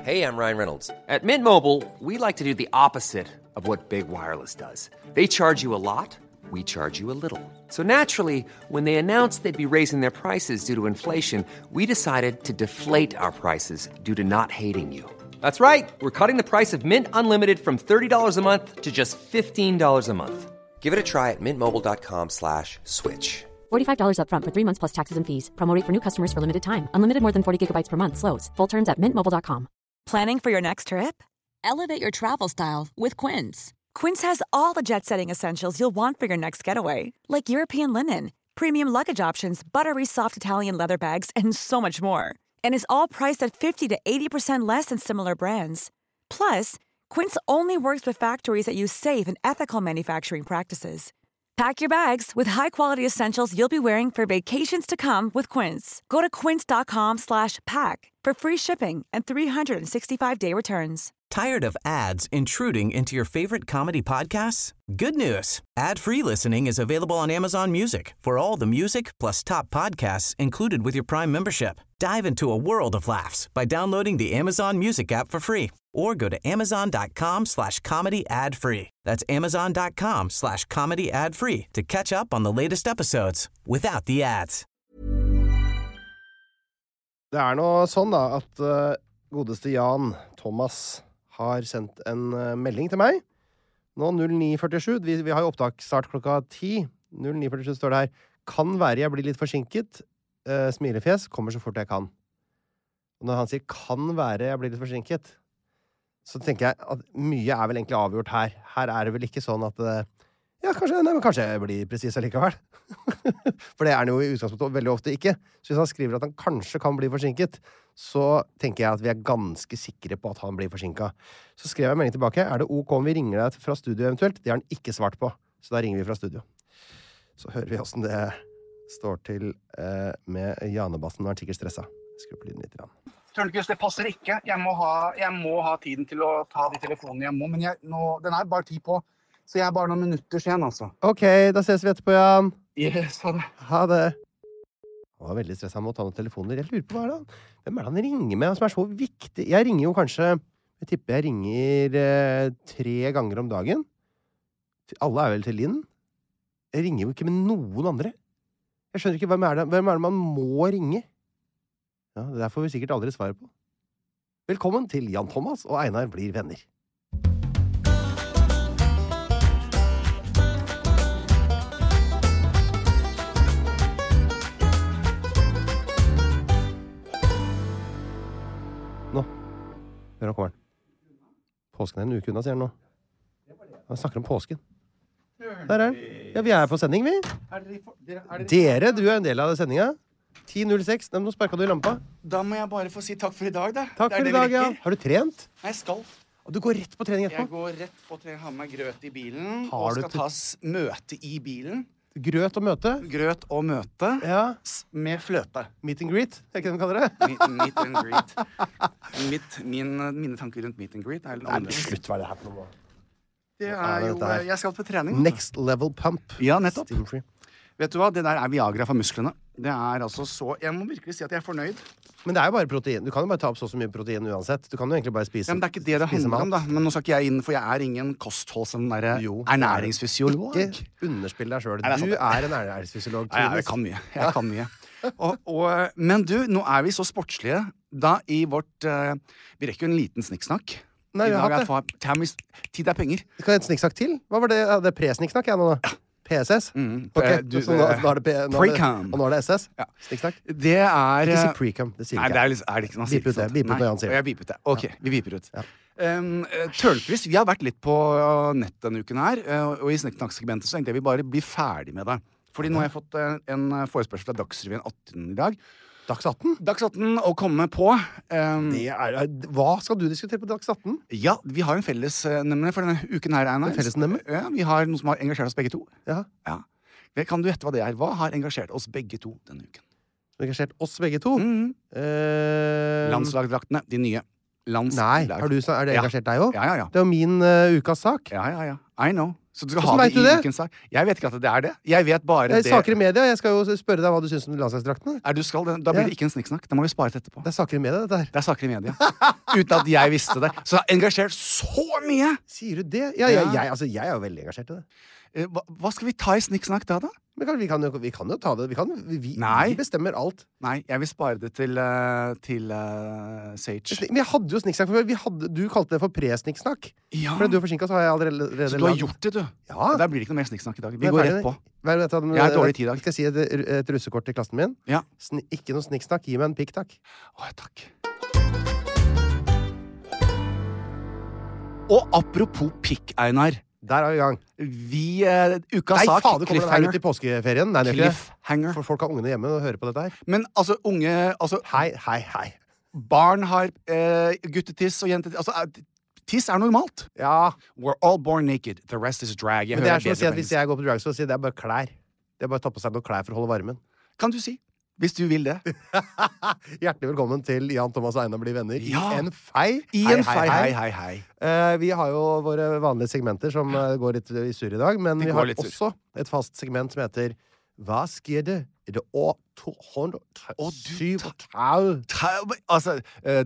Hey, I'm Ryan Reynolds. At Mint Mobile, we like to do the opposite of what Big Wireless does. They charge you a lot, we charge you a little. So naturally, when they announced they'd be raising their prices due to inflation, we decided to deflate our prices due to not hating you. That's right. We're cutting the price of Mint Unlimited from $30 a month to just $15 a month. Give it a try at mintmobile.com/switch. $45 up front for 3 months plus taxes and fees. Promo rate for new customers for limited time. Unlimited more than 40 gigabytes per month. Slows full terms at mintmobile.com. Planning for your next trip? Elevate your travel style with Quince. Quince has all the jet-setting essentials you'll want for your next getaway, like European linen, premium luggage options, buttery soft Italian leather bags, and so much more. And is all priced at 50 to 80% less than similar brands. Plus, Quince only works with factories that use safe and ethical manufacturing practices. Pack your bags with high-quality essentials you'll be wearing for vacations to come with Quince. Go to quince.com/pack for free shipping and 365-day returns. Tired of ads intruding into your favorite comedy podcasts? Good news. Ad-free listening is available on Amazon Music for all the music plus top podcasts included with your Prime membership. Dive into a world of laughs by downloading the Amazon Music app for free or go to amazon.com/comedy ad-free. That's amazon.com/comedy ad-free to catch up on the latest episodes without the ads. Det nå sånn da at godeste Jan Thomas har sendt en melding til meg. Nå 09:47. Vi har jo opptak start klokka 10. 09:47 står det her. Kan være jeg blir litt forsinket. Smilefjes. Kommer så fort jeg kan. Og når han sier kan være jeg blir litt forsinket, så tenker jeg at mye vel egentlig avgjort her. Her det vel ikke sånn at ja, kanskje jeg blir presis allikevel. For det han jo i utgangspunktet veldig ofte ikke. Så hvis han skriver at han kanskje kan bli forsinket, så tenker jeg at vi ganske sikre på at han blir forsinket. Så skrev jeg melding tilbake. Det ok om vi ringer deg fra studio eventuelt? Det har han ikke svart på. Så da ringer vi fra studio. Så hører vi hvordan det står til med Janebassen når han sikkert stressa. Skru på lyden litt. Tørnquist, det passer ikke. Jeg må ha tiden til å ta de telefonene jeg må, men den bare 10 på. Så jeg bare noen minutter sen, altså. Ok, da ses vi etterpå, Jan. Yes, ha det. Ha det. Han var veldig stresset, han må ta noen telefoner. Jeg lurer på hva det? Hvem det han ringer med, som så viktig? Jeg ringer jo kanskje, jeg tipper jeg ringer 3 ganger om dagen. Alle vel til Linn. Jeg ringer jo ikke med noen andre. Jeg skjønner ikke, hvem det man må ringe? Ja, det der får vi sikkert aldri svare på. Velkommen til Jan Thomas og Einar blir venner. Nå. Hør, kommer han. Påsken en uke unna, sier han nå. Han snakker om påsken. Der Ja, vi på sending, vi. Dere, du en del av sendinga. 10.06, nå sparket du i lampa. Da må jeg bare få si takk for i dag, da. Takk for i dag, ja. Har du trent? Nei, jeg skal. Og du går rett på trening etterpå? Jeg går rett på trening, har med grøt i bilen, og skal ta møte i bilen. Grøt og møte? Grøt og møte, ja. Med fløte. Meet and greet, ikke det de kaller det? Meet and greet. Mine tanker rundt meet and greet litt annerledes. Nei, slutt, hva det her for noe? Det jo, jeg skal på trening. Next level pump. Ja, nettopp. Steam-free. Vet du hva, det der Viagra for musklene. Det altså så, jeg må virkelig si at jeg fornøyd. Men det jo bare protein. Du kan jo bare ta opp så mye protein uansett. Du kan jo egentlig bare spise. Ja, men det ikke det handler om, da. Men nå skal ikke jeg inn, for jeg ingen kosthold som ernæringsfysiolog. Ikke underspill deg selv. Du en ernæringsfysiolog. Ja, jeg kan mye. Men du, nå vi så sportslige. Da i vårt, vi rekker jo en liten snikksnakk. Nei, vi har hatt det. Tid penger. Skal jeg et snikksnakk til? Hva var det? Det pre-snikksnakk jeg nå da. PSS? Okay. Så nå Pre-com. Og nå det SS? Ja. Snikksnakk? Det ikke si pre-com, det sier ikke. Nei, det ikke noe. Bip ut det når Jan sier det. Jeg bipet det. Ok, vi biper ut. Ja. Tørnquist, vi har vært litt på nett denne uken her, og i snikksnakksegmentet så tenkte jeg vi bare blir ferdig med det. Fordi nå har jeg fått en forespørsel fra Dagsrevyen 18 i dag. Dags 18? Dags 18 å komme på. Hva skal du diskutere på Dags 18? Ja, vi har en fellesnemmer for denne uken her, Einar. En fellesnemmer? Ja, vi har noe som har engasjert oss begge to. Ja. Kan du gjette hva det Hva har engasjert oss begge to denne uken? Engasjert oss begge to? Landslagdraktene, de nye. Nei, det engasjert deg også? Ja. Det jo min ukas sak. Ja. I know. Så du skal Hvordan ha vet det du i det? ukens sak. Jeg vet ikke at det er det. Jeg vet bare Det er det. saker i media. Jeg skal jo spørre deg hva du synes om landslagsdraktene. Da blir det ikke en snikksnakk. Da må vi spare det etterpå. Det er saker i media, dette her. Det er saker i media. Uten at jeg visste det. Så jeg har engasjert så mye! Sier du det? Ja, Ja. jeg er jo veldig engasjert i det. Hva skal vi ta i snikksnakk da? Men vi kan jo ta det. Vi Nei. bestemmer alt. Nei, jeg vil spare det til Sage. Men jeg hadde jo snikksnakk før. Du kalte det for pre-snikksnakk. Ja. Fordi du er forsinket, så har jeg allerede Så du har gjort det, du? Ja. Da blir det ikke noe mer snikksnakk i dag. Vi Men går ferdig. rett på. Jeg har dårlig tid i dag. Skal jeg si et russekort til klassen min? Ja. Ikke noe snikksnakk. Gi meg en pikk, takk. Takk. Og apropos pikk, Einar. Der er vi i gang. Ukas Nei, sak, fader, kommer den her cliffhanger. ut i påskeferien? Nei, det er ikke det. Cliffhanger. For folk har ungene hjemme og hører på dette her. Men altså, Hei. barn har guttetiss og jentetiss. Altså, tiss er normalt. Ja, We're all born naked. The rest is drag. Jeg men det hører er som å si bedre at på hvis jeg går på drag, så sier det er bare klær. Det er bare å ta på seg noen klær for å holde varmen. Kan du si? Hvis du vil det. Hjertelig velkommen til Jan Thomas og Einar blir venner Ja. i en fei. Hei. Vi har jo våre vanlige segmenter som går litt i surr i dag, men Det vi går har litt surr. også et fast segment som heter Hva skjer det i det år 237? Altså,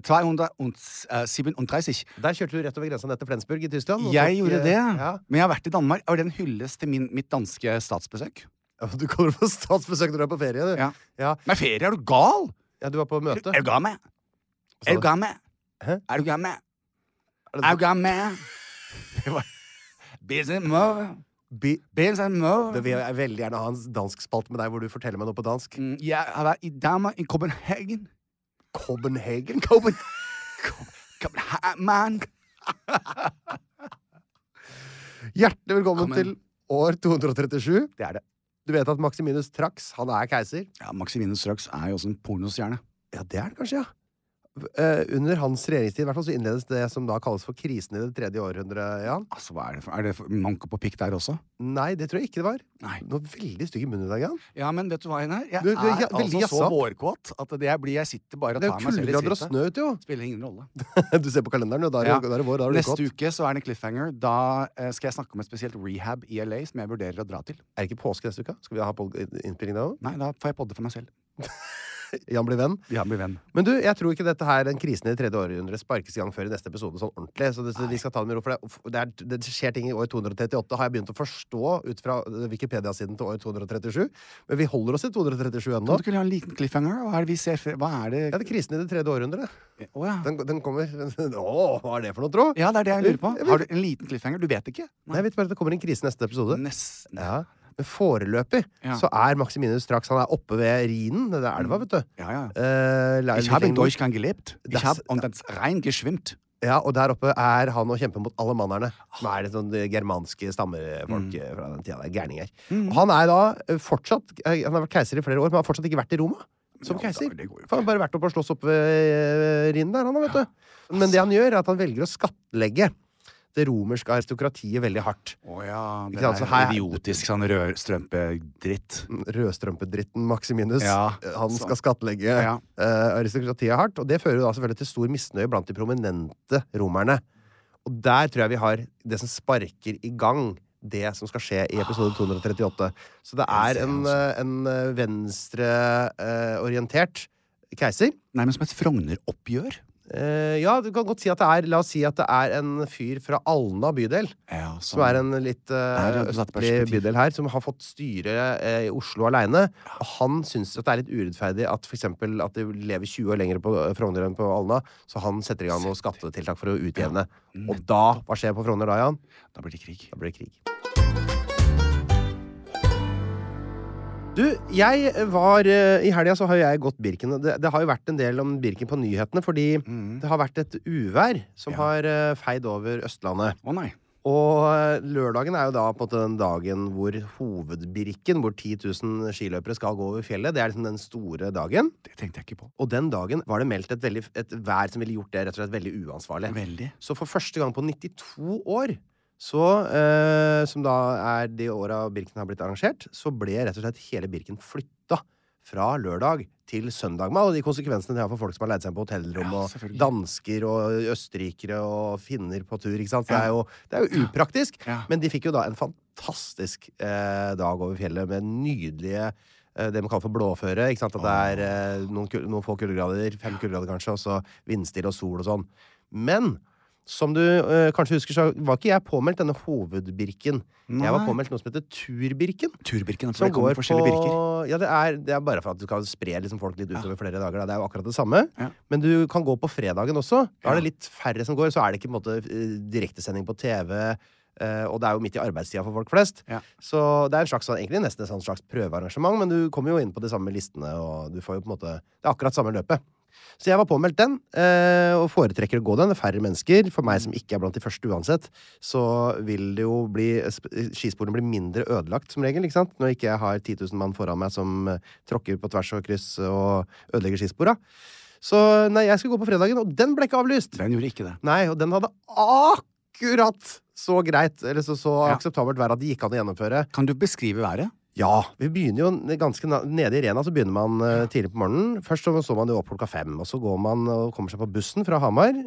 237. Der kjørte du rett over grensa ned til Flensburg i Tyskland. og Jeg tok, gjorde det. Ja. Men jeg har vært i Danmark. Og det er en hyllest til mitt danske statsbesøk. Du kaller det for statsbesøk når du er på ferie, du. Ja. Ja. Nei, ferie, er du gal? Ja, du var på møte. Er du gal med? sa Er du? du gal med? Hæ? Er du gal med? Er det- Er du gal med? Business move. Business move. Det vil jeg veldig gjerne ha en dansk spalt med deg hvor du forteller meg noe på dansk. Jeg har vært i Danmark, i Copenhagen. Copenhagen? Copenhagen. Hjertelig velkommen Kom til igjen. år 237. Det er det. Du vet at Maximinus Trax, han er keiser? Ja, Maximinus Strøks er jo også en pornostjerne. Ja, det er det kanskje, ja. Under hans regjeringstid i hvert fall, så innledes det som da kalles for krisen i det tredje århundret, Jan. Altså, hva er det for manko på pikk der også? Nei, det tror jeg ikke det var. Nei. Du var veldig stygg i munnen i dag, Jan. Ja, men vet du hva, Einar? Jeg Du er er veldig altså så jazza. vårkåt at jeg sitter bare og Det er tar jo meg selv i kuldegrader og skrittet. snø ute, jo. Spiller ingen rolle. Du ser på kalenderen, jo. Da er Ja. det vår, da er det Neste godt. uke så er det en cliffhanger. Da skal jeg snakke om et spesielt rehab i LA som jeg vurderer å dra til. Er det ikke påske neste uke? Skal vi ha innspilling da òg? Nei, da får jeg podde for meg selv. Jan blir venn. Ja, bli venn. Men du, jeg tror ikke dette her, den krisen i det tredje århundret sparkes i gang før i neste episode sånn ordentlig. Så vi skal ta det med ro, for det skjer ting i år 238, har jeg begynt å forstå ut fra Wikipedia-siden til år 237. Men vi holder oss i 237 ennå. Kan du ikke ha en liten cliffhanger? Hva er det vi ser? Hva er det? Ja, det er krisen i det tredje århundret. Å ja. Den kommer hva er det for noe, tro? Ja, det er det jeg lurer på. Har du en liten cliffhanger? Du vet ikke? Nei, jeg vet bare at det kommer en krise i neste episode. Nesten. Ja. Men foreløpig Ja. så er Maximinus Straks Han er oppe ved Rhinen, det er elva, vet du. Ja. Eh, Ich habe in Deutschland gelebt. Das- Ich habe und das rein geschwimmt. Ja, og der oppe er han og kjemper mot alemannerne, som er litt sånn germanske stammefolk fra den tida. Gærninger. Og han er da fortsatt Han har vært keiser i flere år, men har fortsatt ikke vært i Roma som Ja, keiser. det går jo For han har bare vært oppe og slåss opp ved Rhinen der, han, vet du. Men det han gjør, er at han velger å skattlegge det romerske aristokratiet veldig hardt. Å ja, det Ikke sant, så her- er idiotisk sånn rødstrømpedritt. Rødstrømpedritten Maximinus. Ja, Han så- skal skattlegge Ja. aristokratiet hardt. Og det fører jo da selvfølgelig til stor misnøye blant de prominente romerne. Og der tror jeg vi har det som sparker i gang det som skal skje i episode 238. Så det er en venstreorientert keiser. Nærmest som et Frogner-oppgjør. Ja, du kan godt si at det er La oss si at det er en fyr fra Alna bydel. Ja, Som er en litt ja, du satte østlig perspektiv. bydel her, som har fått styre i Oslo aleine. Og han syns at det er litt urettferdig at for eksempel at de lever 20 år lenger på Frogner enn på Alna. Så han setter i gang noen skattetiltak for å utjevne. Og da, hva skjer på Frogner da, Jan? Da blir det krig. Da blir det krig. Du, jeg var I helga så har jeg gått Birken. Det har jo vært en del om Birken på nyhetene, fordi det har vært et uvær som har feid over Østlandet. Å nei. Og lørdagen er jo da på en måte den dagen hvor hovedbirken, hvor 10 000 skiløpere skal gå over fjellet. Det er liksom den store dagen. Det tenkte jeg ikke på. Og den dagen var det meldt et vær som ville gjort det rett og slett veldig uansvarlig. Veldig. Så for første gang på 92 år, så, som da er de åra Birken har blitt arrangert, så ble rett og slett hele Birken flytta fra lørdag til søndag med alle de konsekvensene det har for folk som har leid seg på hotellrom, og dansker og østerrikere og finner på tur, ikke sant? Det er jo upraktisk, men de fikk jo da en fantastisk dag over fjellet med nydelige det man kaller for blåføre, ikke sant? At det noen få kuldegrader, 5 kuldegrader kanskje, og så vindstille og sol og sånn. Men som du kanskje husker, så var ikke jeg påmeldt denne hovedbirken. Jeg var påmeldt noe som heter turbirken. Turbirken, for det kommer forskjellige birker. Ja, det er bare for at du kan spre liksom folk litt utover flere dager. Da. Det er jo akkurat det samme. Men du kan gå på fredagen også. Da er det litt færre som går, så er det ikke på en måte direktesending på TV, og det er jo midt i arbeidstida for folk flest. Så det er en slags, egentlig nesten en slags prøvearrangement, men du kommer jo inn på de samme listene, og du får jo på en måte, det er akkurat samme løpet. Så jeg var påmeldt den, og foretrekker å gå den. Det er færre mennesker. For meg som ikke er blant de første uansett, så vil det jo skisporene bli mindre ødelagt som regel, ikke sant? Når ikke jeg har 10 000 mann foran meg som tråkker på tvers og kryss og ødelegger skispora. Så nei, jeg skulle gå på fredagen, og den ble ikke avlyst. Den gjorde ikke det. Nei, og den hadde akkurat så greit, eller så akseptabelt vær at det gikk an å gjennomføre. Kan du beskrive været? Ja, vi begynner jo ganske nede i Rena, så begynner man tidlig på morgenen. Først så man jo opp klokka 5, og så går man og kommer seg på bussen fra Hamar.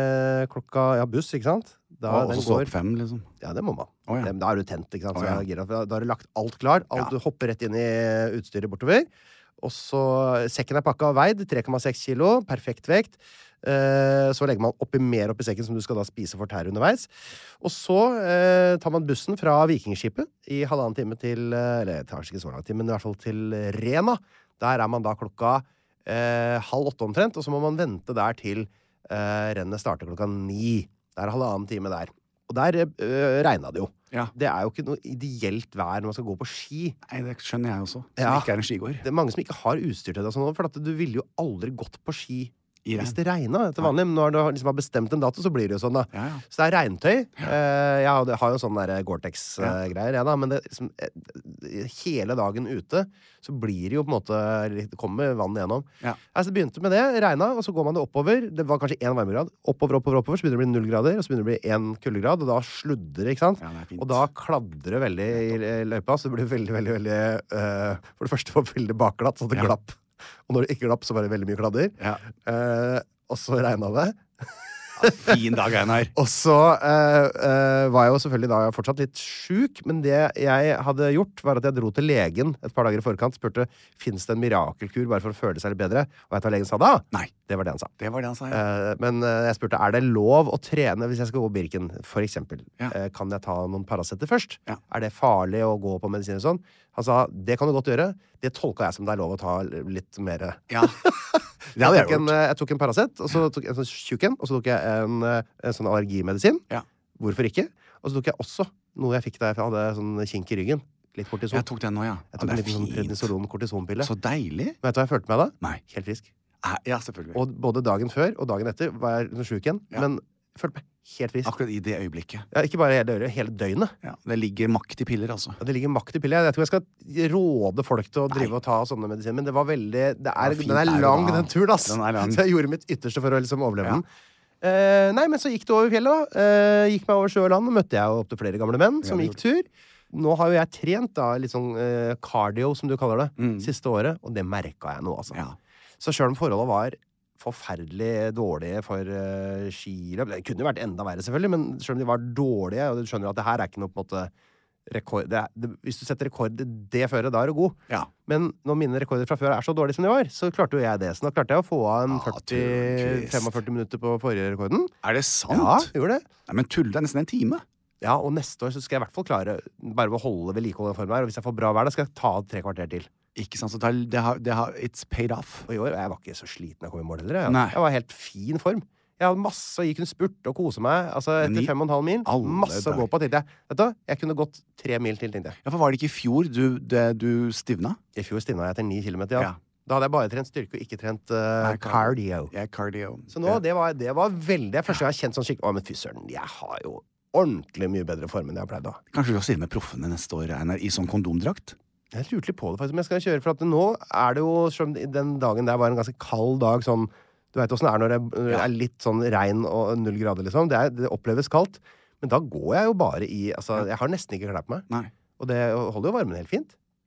Buss, ikke sant? Og så opp 5, liksom? Ja, det må man. Da er du tent, ikke sant? Da har du lagt alt klar. Du hopper rett inn i utstyret bortover. Og så sekken er pakket og veid, 3,6 kilo, perfekt vekt. Så legger man mer oppi sekken som du skal da spise for tær underveis. Og så tar man bussen fra Vikingskipet i 1,5 time til, eller kanskje ikke så lang time, men i hvert fall til Rena. Der er man da klokka 7:30 omtrent, og så må man vente der til rennet starter klokka 9. Det er 1,5 time der. Og der regnet det jo. Det er jo ikke noe ideelt vær når man skal gå på ski. Nei, det skjønner jeg også, som ikke er en skigård. Det er mange som ikke har utstyr til det, for at du ville jo aldri gått på ski hvis det regnet til vanlig. Men når du liksom har bestemt en dato, så blir det jo sånn da. Så det er regntøy. Jeg har jo sånn der Gore-Tex-greier, men det, liksom, hele dagen ute, så blir det jo på en måte, det kommer vann igjennom. Så det begynte med det, regnet, og så går man det oppover. Det var kanskje 1 varmegrad. Oppover, så begynner det å bli 0 grader, og så begynner det å bli 1 kuldegrad, og da sludder det, ikke sant? Og da kladrer det veldig i løypa, så det blir veldig, for det første var veldig bakglatt, så det glapp. Og når det ikke glapp, så var det veldig mye kladder. Og så regnet det. Fin dag, Einar. Og så var jeg jo selvfølgelig da fortsatt litt syk, men det jeg hadde gjort var at jeg dro til legen et par dager i forkant, spurte, finnes det en mirakelkur bare for å føle seg litt bedre? Og vet du hva legen sa da? Nei. Det var det han sa. Det var det han sa, Men jeg spurte, er det lov å trene hvis jeg skal gå Birken, for eksempel? Kan jeg ta noen Paracet først? Er det farlig å gå på medisiner og sånn? Han sa, det kan du godt gjøre. Det tolket jeg som det er lov å ta litt mer. Jeg tok en Paracet, og så tok jeg en sånn tjukk en, og så tok jeg en sånn allergimedisin. Hvorfor ikke? Og så tok jeg også noe jeg fikk der, for jeg hadde sånn kink i ryggen. Litt kortison. Jeg tok den nå, Jeg tok en liten sånn prednisolon-kortisonpille. Så deilig. Vet du hva jeg følte meg da? Nei. Helt frisk. Ja, selvfølgelig. Og både dagen før og dagen etter var jeg syk igjen, men jeg følte meg helt frisk. Akkurat i det øyeblikket. Ja, ikke bare hele døgnet. Det ligger makt i piller, altså. Ja, det ligger makt i piller. Jeg tror jeg skal råde folk til å drive og ta sånne medisiner, men det var veldig, den er lang, den turen, ass. Den er lang. Så jeg gjorde mitt ytterste for å liksom overleve den. Nei, men så gikk det over fjellet da. Gikk meg over sjø og land, og møtte jeg opp til flere gamle menn som gikk tur. Nå har jo jeg trent da, litt sånn cardio, som du kaller det, siste året, og det merket jeg nå, altså. Så selv om forholdet var forferdelig dårlige for skiløp, det kunne vært enda verre selvfølgelig, men selv om de var dårlige, og du skjønner at det her er ikke noe på en måte rekord, hvis du setter rekord det før, da er du god. Men når mine rekorder fra før er så dårlige som de var, så klarte jo jeg det. Så nå klarte jeg å få av en 40-45 minutter på forrige rekorden. Er det sant? Ja, gjorde det. Nei, men tull, det er nesten en time. Ja, og neste år så skal jeg i hvert fall klare bare å holde ved like den formen her, og hvis jeg får bra vær, da skal jeg ta 3 kvarter til. Ikke sant, så det har it's paid off. Og i år, jeg var ikke så sliten jeg kom i mål heller. Jeg var helt fin form. Jeg hadde masse, gikk kunne spurte og kose meg, altså etter 5,5 mil. Masse å gå på, tenkte jeg. Vet du, jeg kunne gått 3 mil til, tenkte jeg. Ja, for var det ikke i fjor du stivna? I fjor stivna jeg etter 9 kilometer, ja. Da hadde jeg bare trent styrke og ikke trent cardio. Cardio. Så nå, det var veldig, første gang jeg har kjent sånn skikkelig, men fy søren, jeg har jo ordentlig mye bedre form enn jeg har pleid da. Kanskje du skal stille med proffene neste år, Einar, i sånn kondomdrakt? Jeg lurte litt på det faktisk, om jeg skal kjøre, for at nå er det jo, som den dagen der var en ganske kald dag, sånn, du vet hvordan det er når det er litt sånn regn og 0 grader liksom, det oppleves kaldt, men da går jeg jo bare i, altså, jeg har nesten ikke klær på meg, og det holder jo varmen helt fint.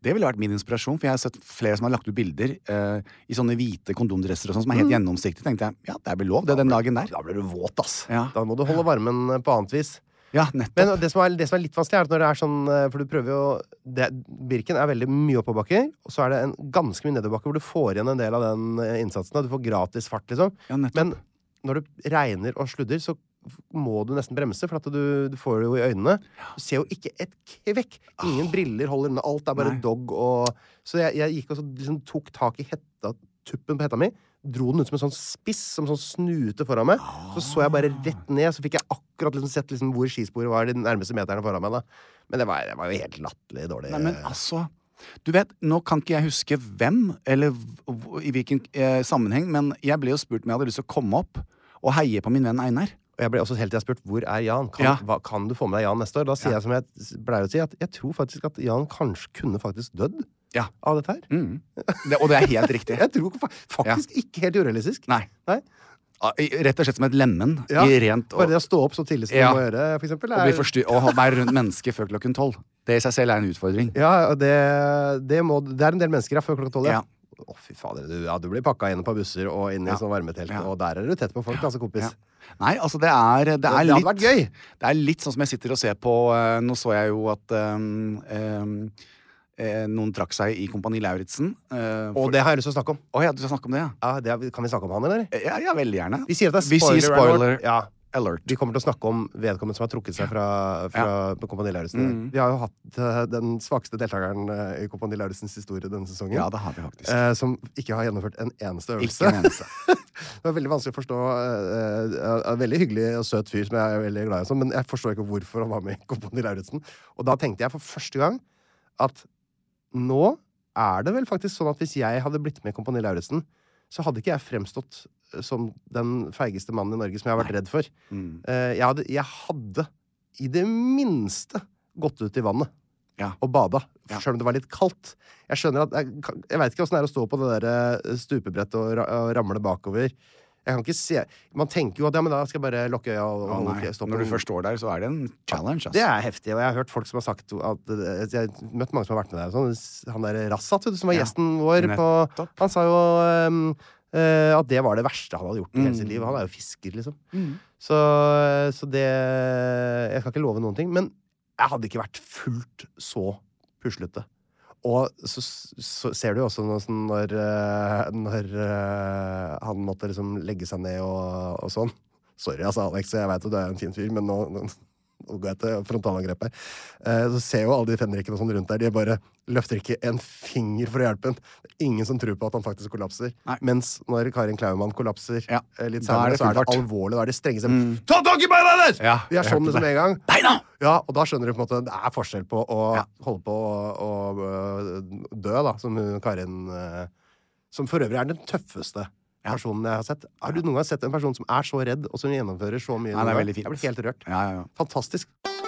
Det ville vært min inspirasjon, for jeg har sett flere som har lagt ut bilder i sånne hvite kondomdresser og sånn, som er helt gjennomsiktige. Tenkte jeg, ja, det blir lov, det er den dagen der. Da blir du våt, ass. Ja. Da må du holde varmen på annet vis. Ja, nettopp. Men det som er litt vanskelig er at når det er sånn, for du prøver jo, Birken er veldig mye oppoverbakker, og så er det en ganske mye nedoverbakke hvor du får igjen en del av den innsatsen, og du får gratis fart, liksom. Ja, nettopp. Men når det regner og sludder, så må du nesten bremse, for at du får det jo i øynene. Du ser jo ikke et kvekk. Ingen briller holder unna. Alt er bare dog og... Så jeg gikk og så liksom tok tak i tuppen på hetta mi, dro den ut som en sånn spiss, som sånn snute foran meg. Så jeg bare rett ned, så fikk jeg akkurat liksom sett liksom hvor skisporet var de nærmeste meterne foran meg da. Men det var jo helt latterlig dårlig. Nei, men altså... Du vet, nå kan ikke jeg huske hvem, eller i hvilken sammenheng, men jeg ble jo spurt om jeg hadde lyst til å komme opp og heie på min venn Einar. Og jeg ble også helt til spurt, hvor er Jan? Kan du få med deg Jan neste år? Da sier jeg som jeg pleier å si, at jeg tror faktisk at Jan kanskje kunne faktisk dødd av dette her. Og det er helt riktig. Jeg tror faktisk ikke helt urealistisk. Nei. Rett og slett som et lemmen i rent... Bare det å stå opp så tidlig som du må gjøre, for eksempel. Og være rundt mennesker før klokken 12. Det i seg selv er en utfordring. Ja, det er en del mennesker før klokken 12, fy fader, du blir pakket inn på busser og inn i sånn varmetelt, og der er du tett på folk, altså, kompis. Nei, altså det er litt... Det hadde vært gøy. Det er litt sånn som jeg sitter og ser på... Nå så jeg jo at... noen trakk seg i Kompani Lauritzen. Og det har jeg lyst til å snakke om. Ja, du skal snakke om det, kan vi snakke om han, eller? Ja, veldig gjerne. Vi sier at det er spoiler alert. Vi kommer til å snakke om vedkommende som har trukket seg fra Kompani Lauritzen. Vi har jo hatt den svakeste deltakeren i Kompani Lauritzens historie denne sesongen. Ja, det har vi faktisk. Som ikke har gjennomført en eneste øvelse. Ikke en eneste. Det var veldig vanskelig å forstå. Veldig hyggelig og søt fyr som jeg er veldig glad i, men jeg forstår ikke hvorfor han var med i Kompani Lauritzen. Og da tenkte jeg for første gang at nå er det vel faktisk sånn at hvis jeg hadde blitt med i Kompani Lauritzen, så hadde ikke jeg fremstått som den feigeste mannen i Norge som jeg har vært redd for. Jeg hadde i det minste gått ut i vannet og bada, selv om det var litt kaldt. Jeg skjønner at jeg vet ikke hvordan det er å stå på det der stupebrettet og ramle bakover. Jeg kan ikke se... Man tenker jo at, da skal jeg bare lukke øya og stoppe. Når du først står der, så er det en challenge, altså. Det er heftig, og jeg har hørt folk som har sagt at... Jeg har møtt mange som har vært med der. Han der Rassat, som var gjesten vår på... Han sa jo at det var det verste han hadde gjort i hele sitt liv. Han er jo fisker, liksom. Så det... Jeg skal ikke love noen ting, men jeg hadde ikke vært fullt så puslete. Og så ser du jo også når han måtte liksom legge seg ned og sånn. Sorry, altså, Alex, jeg vet at du er en fin fyr, men nå går jeg til frontalangrepet. Så ser jo alle de fenrikene og sånn rundt der, de bare løfter ikke en finger for å hjelpe han. Det er ingen som tror på at han faktisk kollapser. Nei. Mens når Karin Klaumann kollapser litt senere, så er det alvorlig, da er det strenge som ta tak i beina hennes! Vi er sånn som en gang. Beina! Ja, og da skjønner du på en måte det er forskjell på å holde på å dø, da, som Karin som for øvrig er den tøffeste personen jeg har sett. Har du noen gang sett en person som er så redd og som gjennomfører så mye? Nei, det er veldig fint. Jeg blir helt rørt. Fantastisk.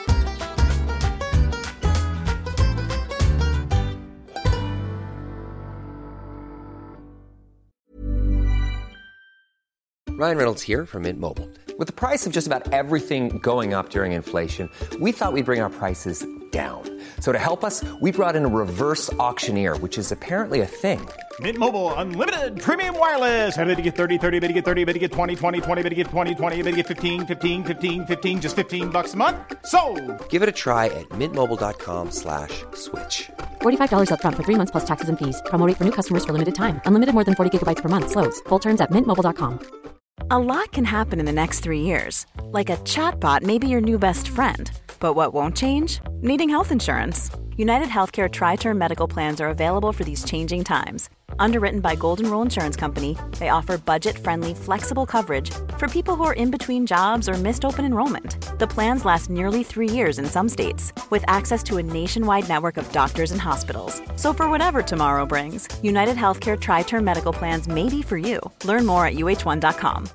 Ryan Reynolds here from Mint Mobile. With the price of just about everything going up during inflation, we thought we'd bring our prices down. So to help us, we brought in a reverse auctioneer, which is apparently a thing. Mint Mobile Unlimited Premium Wireless. How to get 30, 30, bit to get 30, bit to get 20, 20, 20, bit to get 20, 20, bit to get 15, 15, 15, 15, just $15 a month? Sold! Give it a try at mintmobile.com/switch. $45 up front for 3 months plus taxes and fees. Promo rate for new customers for limited time. Unlimited more than 40 gigabytes per month. Slows full terms at mintmobile.com. A lot can happen in the next 3 years. Like a chatbot may be your new best friend. But what won't change? Needing health insurance. United Healthcare Tri-Term Medical Plans are available for these changing times. Underwritten by Golden Rule Insurance Company, they offer budget-friendly, flexible coverage for people who are in between jobs or missed open enrollment. The plans last nearly 3 years in some states, with access to a nationwide network of doctors and hospitals. So for whatever tomorrow brings, United Healthcare Tri-Term Medical Plans may be for you. Learn more at uh1.com.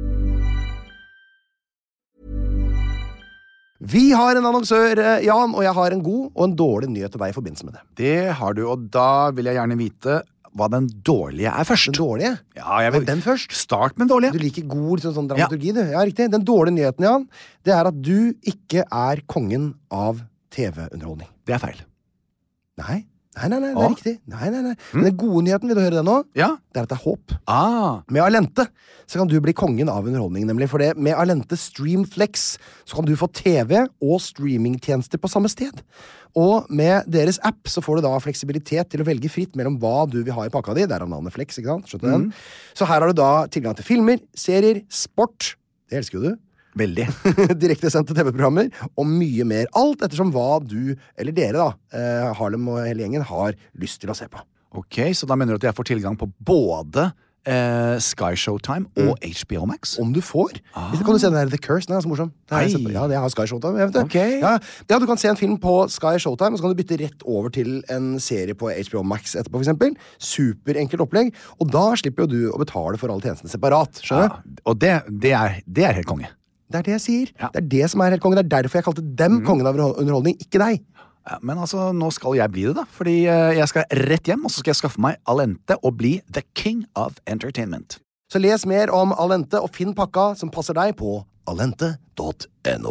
Vi har en annonsør, Jan, og jeg har en god og en dårlig nyhet til deg i forbindelse med det. Det har du, og da vil jeg gjerne vite hva den dårlige er først. Den dårlige? Ja, jeg vil... Den først? Start med den dårlige. Du liker god sånn dramaturgi, du. Ja, riktig. Den dårlige nyheten, Jan, det er at du ikke er kongen av TV-underholdning. Det er feil. Nei, Nei, det er riktig. Nei. Men den gode nyheten, vil du høre det nå? Ja. Det er at det er håp. Ah. Med Alente så kan du bli kongen av underholdning, nemlig. For det, med Alente Streamflex så kan du få TV og streamingtjenester på samme sted. Og med deres app så får du da fleksibilitet til å velge fritt mellom hva du vil ha i pakka di. Det er av navnet Flex, ikke sant? Skjønner du den? Så her har du da tilgang til filmer, serier, sport. Det elsker jo du. Veldig. Direktesendte TV-programmer og mye mer. Alt ettersom hva du, eller dere da, Harlem og hele gjengen, har lyst til å se på. Ok, så da mener du at jeg får tilgang på både Sky Showtime og HBO Max? Om du får. Hvis du kan du se den der The Curse, den er så morsom. Ja, det har Sky Showtime, jeg vet det. Ok. Ja, du kan se en film på Sky Showtime, og så kan du bytte rett over til en serie på HBO Max etterpå, for eksempel. Superenkelt opplegg, og da slipper jo du å betale for alle tjenestene separat, skjønner du? Ja, og det er helt konge. Det er det jeg sier. Ja. Det er det som er helt konge. Det er derfor jeg kalte dem kongen av underholdning, ikke deg. Ja, men altså, nå skal jeg bli det da, fordi jeg skal rett hjem, og så skal jeg skaffe meg Alente og bli the king of entertainment. Så les mer om Alente og finn pakka som passer deg på alente.no.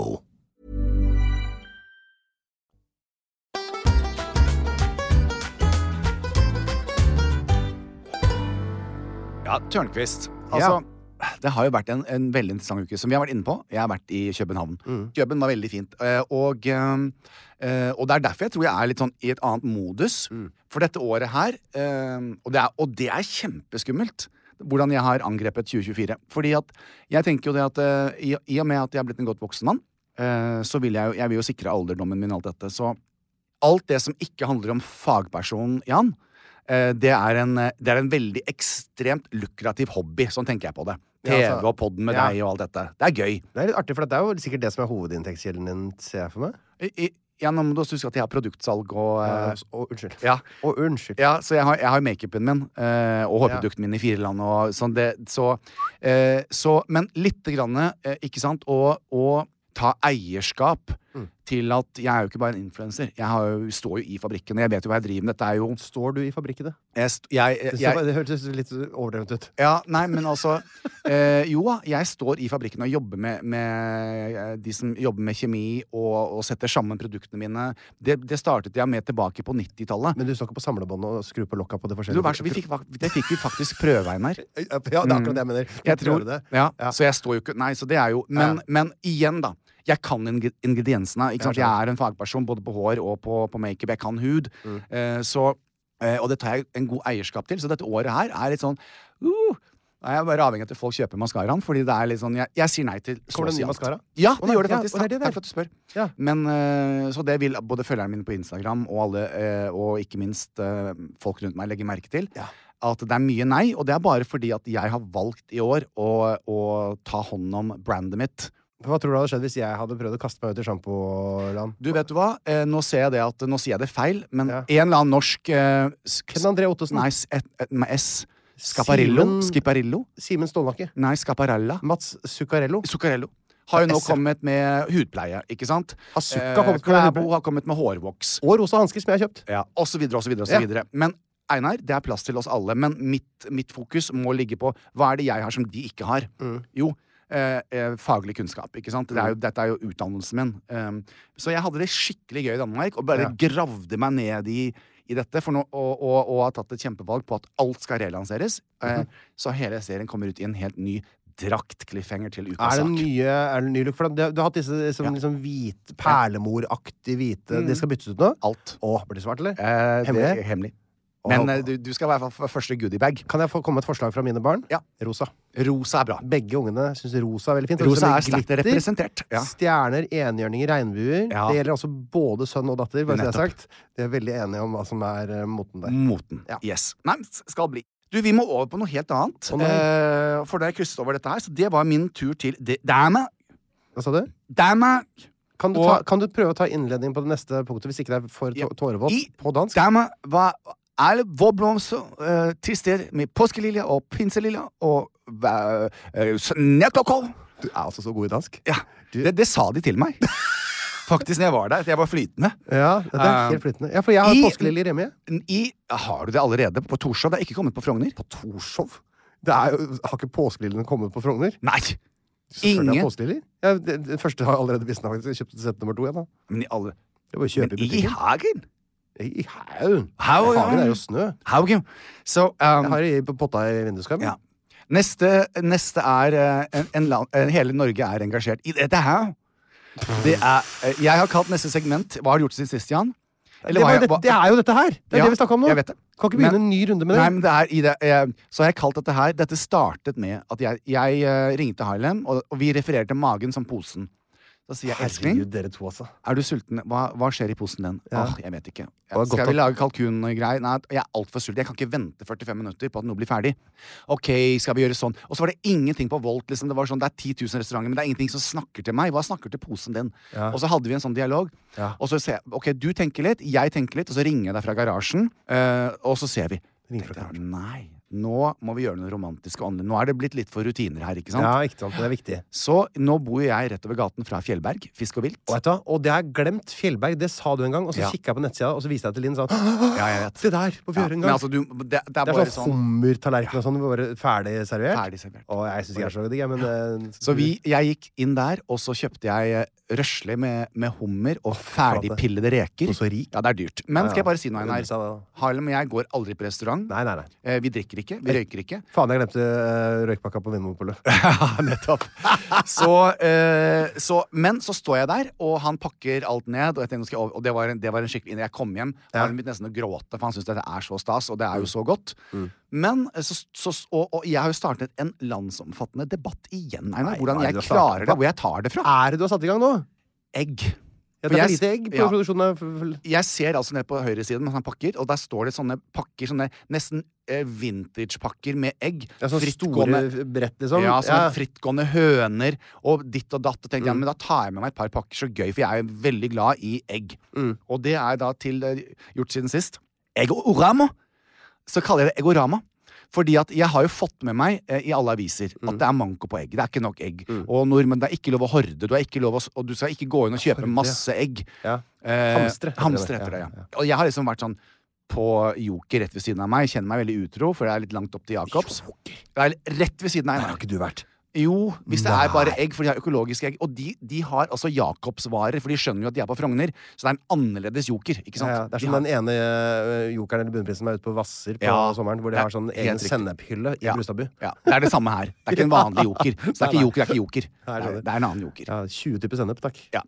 Ja, Tørnquist. Altså, det har jo vært en veldig interessant uke, som vi har vært inne på. Jeg har vært i København. Køben var veldig fint. Og det er derfor jeg tror jeg er litt sånn i et annet modus. For dette året her, og det er kjempeskummelt, hvordan jeg har angrepet 2024. Fordi at jeg tenker jo det at i og med at jeg har blitt en godt voksen mann, så vil jeg vil jo sikre alderdommen min og alt dette. Så alt det som ikke handler om fagpersonen Jan, det er en veldig ekstremt lukrativ hobby, sånn tenker jeg på det. TV og podden med deg og alt dette. Det er gøy. Det er litt artig, for det er jo sikkert det som er hovedinntektskilden din, ser jeg for meg. Ja, nå må du huske at jeg har produktsalg og unnskyld. Ja. Og unnskyld. Ja, så jeg har make-upen min og hårprodukten min i 4 land og sånn men litt grann, ikke sant, og ta eierskap til at jeg er jo ikke bare en influencer. Jeg står jo i fabrikken, og jeg vet jo hva jeg driver med. Dette er jo... Står du i fabrikken, det? Det hørtes litt overdrevet ut. Ja, nei, men altså jo da, jeg står i fabrikken og jobber med de som jobber med kjemi og setter sammen produktene mine. Det startet jeg med tilbake på 90-tallet. Men du står ikke på samlebåndet og skrur på lokka på det forskjellige? Det fikk vi faktisk prøve, Einar. Ja, det er akkurat det jeg mener. Jeg tror det. Ja, så jeg står jo ikke... Nei, så det er jo... Men igjen da, jeg kan ingrediensene, ikke sant? Jeg er en fagperson både på hår og på make-up. Jeg kan hud. Og det tar jeg en god eierskap til. Så dette året her er litt sånn jeg er bare avhengig av at folk kjøper maskaraen, fordi det er litt sånn jeg sier nei til Kommer det en ny maskara? Ja, det gjør det faktisk. Ja, Takk for at du spør. Ja. Men så det vil både følgerne mine på Instagram og alle, og ikke minst folk rundt meg legge merke til. Ja. At det er mye nei, og det er bare fordi at jeg har valgt i år å ta hånd om brandet mitt. Hva tror du hadde skjedd hvis jeg hadde prøvd å kaste meg ut i sjampoland? Du, vet du hva? Nå sier jeg det feil, men en eller annen norsk Ken André Ottesen? Nei, med S. Scaparillo? Simen Stålnakke? Nei, Scaparella. Mats Zuccarello? Har jo nå kommet med hudpleie, ikke sant? Klæbo har kommet med hårvoks. Og rosa hansker som jeg har kjøpt. Ja, og så videre, og så videre, og så videre. Men Einar, det er plass til oss alle, men mitt fokus må ligge på hva er det jeg har som de ikke har? Jo, faglig kunnskap, ikke sant? Dette er jo utdannelsen min. Så jeg hadde det skikkelig gøy i Danmark, og bare gravde meg ned i dette, og har tatt et kjempevalg på at alt skal relanseres. Så hele serien kommer ut i en helt ny drakt-cliffhanger til ukas sak. Er det ny look? For du har hatt disse liksom hvite, perlemoraktig hvite. Det skal byttes ut nå? Alt. Blir det svart, eller? Hemmelig? Det er hemmelig. Men du skal i hvert fall få første goodiebag. Kan jeg få komme med et forslag fra mine barn? Ja. Rosa. Rosa er bra. Begge ungene synes rosa er veldig fint. Rosa er sterkt representert. Ja. Stjerner, enhjørninger, regnbuer. Ja. Det gjelder også både sønn og datter, bare så jeg har sagt. De er veldig enige om hva som er moten der. Moten, yes. Nei, skal bli. Du, vi må over på noe helt annet. For da jeg krysset over dette her, så det var min tur til Danmark. Hva sa du? Danmark. Kan du prøve å ta innledningen på det neste punktet, hvis ikke det er for tårevått på dansk? Danmark var alle vårblomster til stede med påskeliljer og pinseliljer og snekkerkål. Du er altså så god i dansk. Ja, det sa de til meg. Faktisk, når jeg var der. Jeg var flytende. Ja, det er helt flytende. Ja, for jeg har påskeliljer hjemme. Har du det allerede på Torshov? Det er ikke kommet på Frogner. På Torshov? Har ikke påskeliljene kommet på Frogner? Nei! Ingen. Ja, det første har jeg allerede visst. Jeg kjøpte sett nummer 2 igjen, da. Men i hagen? I haug. Haug, ja. Hagen er jo snø. Haugen. Så Jeg har i potta i vinduskarmen. ja. Neste er hele Norge er engasjert i dette her. Jeg har kalt neste segment Hva har du gjort siden sist, Jan? Det er jo dette her. Det er Ja, det vi snakker om nå. jeg vet det. Kan ikke begynne en ny runde med det. Nei, men det er i det så har jeg kalt dette her. Dette startet med at jeg ringte Harlem, og vi refererte til magen som posen. Da sier jeg, elskling, Herregud, dere to, altså. er du sulten? Hva skjer i posen din? Ja. Jeg vet ikke. Det var Skal godt vi lage kalkungreier? Nei, jeg er alt for sulten. Jeg kan ikke vente 45 minutter på at noe blir ferdig. Ok, skal vi gjøre sånn? Og så var det ingenting på Volt, liksom. Det var sånn, det er 10 000 restauranter, men det er ingenting som snakker til meg. Hva snakker til posen din? Ja. Og så hadde vi en sånn dialog. Ja. Og så sier jeg, ok, du tenker litt, jeg tenker litt, og så ringer jeg deg fra garasjen, og så ser vi. Ringer fra Tenkte jeg, nei, nå må vi gjøre noe romantisk og åndelig. Nå er det blitt litt for rutiner her, ikke sant? Ja, ikke sant. Det er viktig. Så nå bor jeg rett over gaten fra Fjellberg, Fisk og Vilt. Og, vet du, og det har jeg glemt. Fjellberg, det sa du en gang. Og så Ja. kikket jeg på nettsida, og så viste jeg til Linn sånn. Ja, jeg vet. Se der, på fjøret en Men gang. altså, det er Det er bare sånn hummertallerken og sånn, bare ferdig servert. ferdig servert. Og jeg synes ikke det er så digg, men Så jeg gikk inn der, og så kjøpte jeg røsle med hummer og ferdigpillede reker. Og så rik. Ja, det er dyrt. Men skal jeg bare si noe, Einar? Einar? Harlem og jeg går aldri på restaurant. Nei. Vi drikker ikke. Vi røyker ikke. Faen, jeg glemte røykpakka på Vinmonopolet. Ja, nettopp. Men så står jeg der, og han pakker alt ned, og det var en skikkelig Når jeg kom hjem, Harlem begynte nesten å gråte, for han syntes dette er så stas, og det er jo så godt. Men og jeg har jo startet en landsomfattende debatt igjen, Einar. Hvordan jeg klarer det, hvor jeg tar det fra. Er det du har satt i gang nå? Egg. Ja, det er for lite egg på produksjonen av Jeg ser altså ned på høyresiden med sånne pakker, og der står det sånne pakker, sånne nesten vintage-pakker med egg. Ja, sånne store brett, liksom. Ja, sånne frittgående høner og ditt og datt. Og tenkte jeg, men da tar jeg med meg et par pakker, så gøy, for jeg er veldig glad i egg. Og det er da gjort siden sist. Eggorama! Så kaller jeg det Eggorama. Fordi at jeg har jo fått med meg i alle aviser at det er manko på egg. Det er ikke nok egg. Og nordmenn, det er ikke lov å horde. Og du skal ikke gå inn og kjøpe masse egg. Ja. Hamstre heter det, ja. Og jeg har liksom vært sånn på Joker rett ved siden av meg. Kjenner meg veldig utro, for det er litt langt opp til Jacobs. Det er rett ved siden av meg. Der har ikke du vært. Jo, hvis det er bare egg, for de har økologiske egg. Og de har altså Jacobs-varer, for de skjønner jo at de er på Frogner. Så det er en annerledes joker, ikke sant? Ja. Det er som den ene jokeren eller bunnprisen som er ute på Hvasser på sommeren, hvor de har sånn egen sennephylle i Brustadbu. Ja, det er det samme her. Det er ikke en vanlig joker. Så det er ikke joker. Det er en annen joker. Ja, 20 typer sennep, takk. Ja,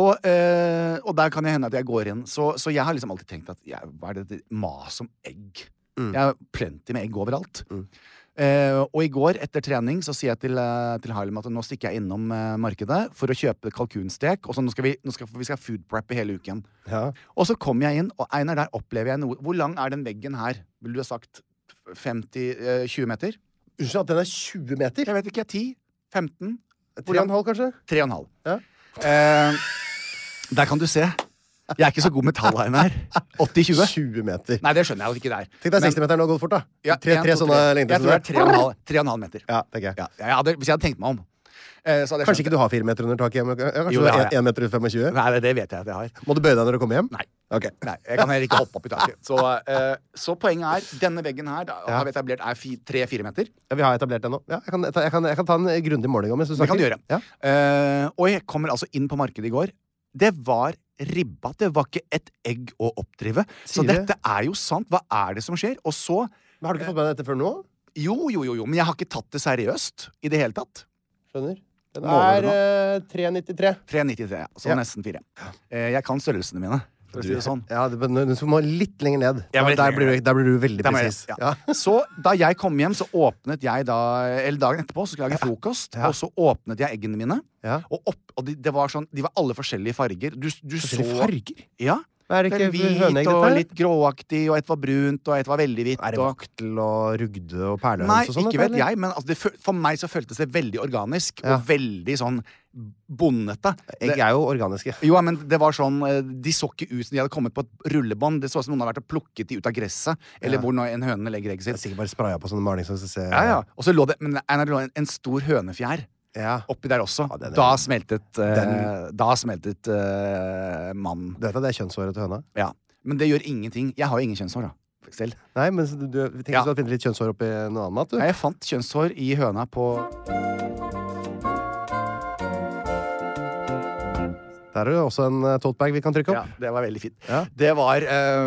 og der kan det hende at jeg går inn. Så jeg har liksom alltid tenkt at hva er det mas om egg? Jeg har plenty med egg overalt. Og i går etter trening så sier jeg til Harlem at nå stikker jeg innom markedet for å kjøpe kalkunstek, og så vi skal food prep i hele uken. Ja. Og så kommer jeg inn, og Einar, der opplever jeg noe. Hvor lang er den veggen her? Vil du ha sagt 20 meter? Unnskyld at den er 20 meter? Jeg vet ikke, 10? 15? 3,5 kanskje? 3,5. Ja. Der kan du se. Jeg er ikke så god med tall, Einar. 80-20? 20 meter. Nei, det skjønner jeg jo ikke der. Tenk deg 60-meteren har gått fort, da. Ja, tre sånne lengder. Jeg tror det er 3,5 meter. Ja, tenker jeg. Ja, hvis jeg hadde tenkt meg om. Kanskje ikke du har 4 meter under taket hjemme? Kanskje Jo, du det har har jeg. 1 meter 25? Nei, det vet jeg at jeg har. Må du bøye deg når du kommer hjem? Nei. Ok. Nei, jeg kan heller ikke hoppe opp i taket. Så poenget er, denne veggen her har vi etablert er 3-4 meter. Ja, vi har etablert den nå. Ja, jeg kan ta en grundig måling om det. Det kan du gjøre. Ja. Og jeg kommer altså inn på markedet i går. Det var ribba. Det var ikke et egg å oppdrive. Så dette er jo sant. Hva er det som skjer? Og så Men har du ikke fått med deg dette før nå? Jo. Men jeg har ikke tatt det seriøst i det hele tatt. Skjønner. Den Måler er 3,93. 3,93, så nesten 4. Jeg kan størrelsene mine, for å si det sånn. Ja, du må litt lenger ned. Ja, Der blir du veldig presis. Ja. Så da jeg kom hjem, så åpnet jeg eller dagen etterpå, så skulle jeg lage frokost, og så åpnet jeg eggene mine. Ja. Og det var sånn, de var alle forskjellige farger. Du Forskjellige farger? Ja. Er det ikke hvit høneegg, og dette? litt gråaktig, og et var brunt, og et var veldig hvitt. Er det vaktel og rugde og perlehøns Nei, og sånn? ikke vet jeg, men altså, for meg så føltes det veldig organisk, og veldig sånn bondete. Egg er jo organiske. Jo, men det var sånn, de så ikke ut som de hadde kommet på et rullebånd. Det så ut som noen hadde vært og plukket de ut av gresset, eller hvor en høne legger egget Jeg sitt. er sikkert bare spraya på sånne maling som skal se Ja. Og så lå det, men det lå en stor hønefjær oppi der også. Ja, Da smeltet mannen. Du vet at det er kjønnshåret til høna? Ja. Men det gjør ingenting. Jeg har jo ingen kjønnshår, da. Selv. Nei, men du tenker du skal finne litt kjønnshår oppi noe annet mat, du? Jeg fant kjønnshår i høna på Der er det også en tote-bag vi kan trykke opp. Ja, det var veldig fint. Ja. Det var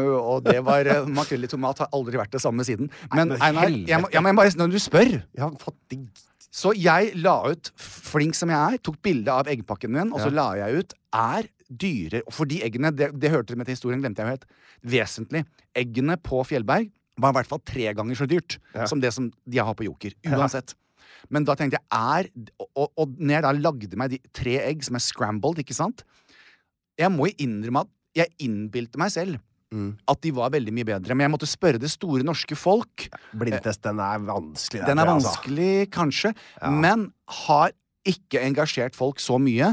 makrell i tomat har aldri vært det samme siden. Men Einar, jeg må bare, når du spør Ja, fattig. Så jeg la ut, flink som jeg er, tok bilde av eggpakken min, og så la jeg ut dyre, fordi eggene, det hørte med til historien, glemte jeg jo helt, vesentlig. Eggene på Fjellberg var i hvert fall 3 ganger så dyrt som det som de har på Joker, uansett. Men da tenkte jeg, og når jeg da lagde meg de 3 egg som scrambled, ikke sant? Jeg må jo innrømme at jeg innbilte meg selv at de var veldig mye bedre, men jeg måtte spørre det store norske folk. Blindtest, den er vanskelig. Den er vanskelig, kanskje, men har ikke engasjert folk så mye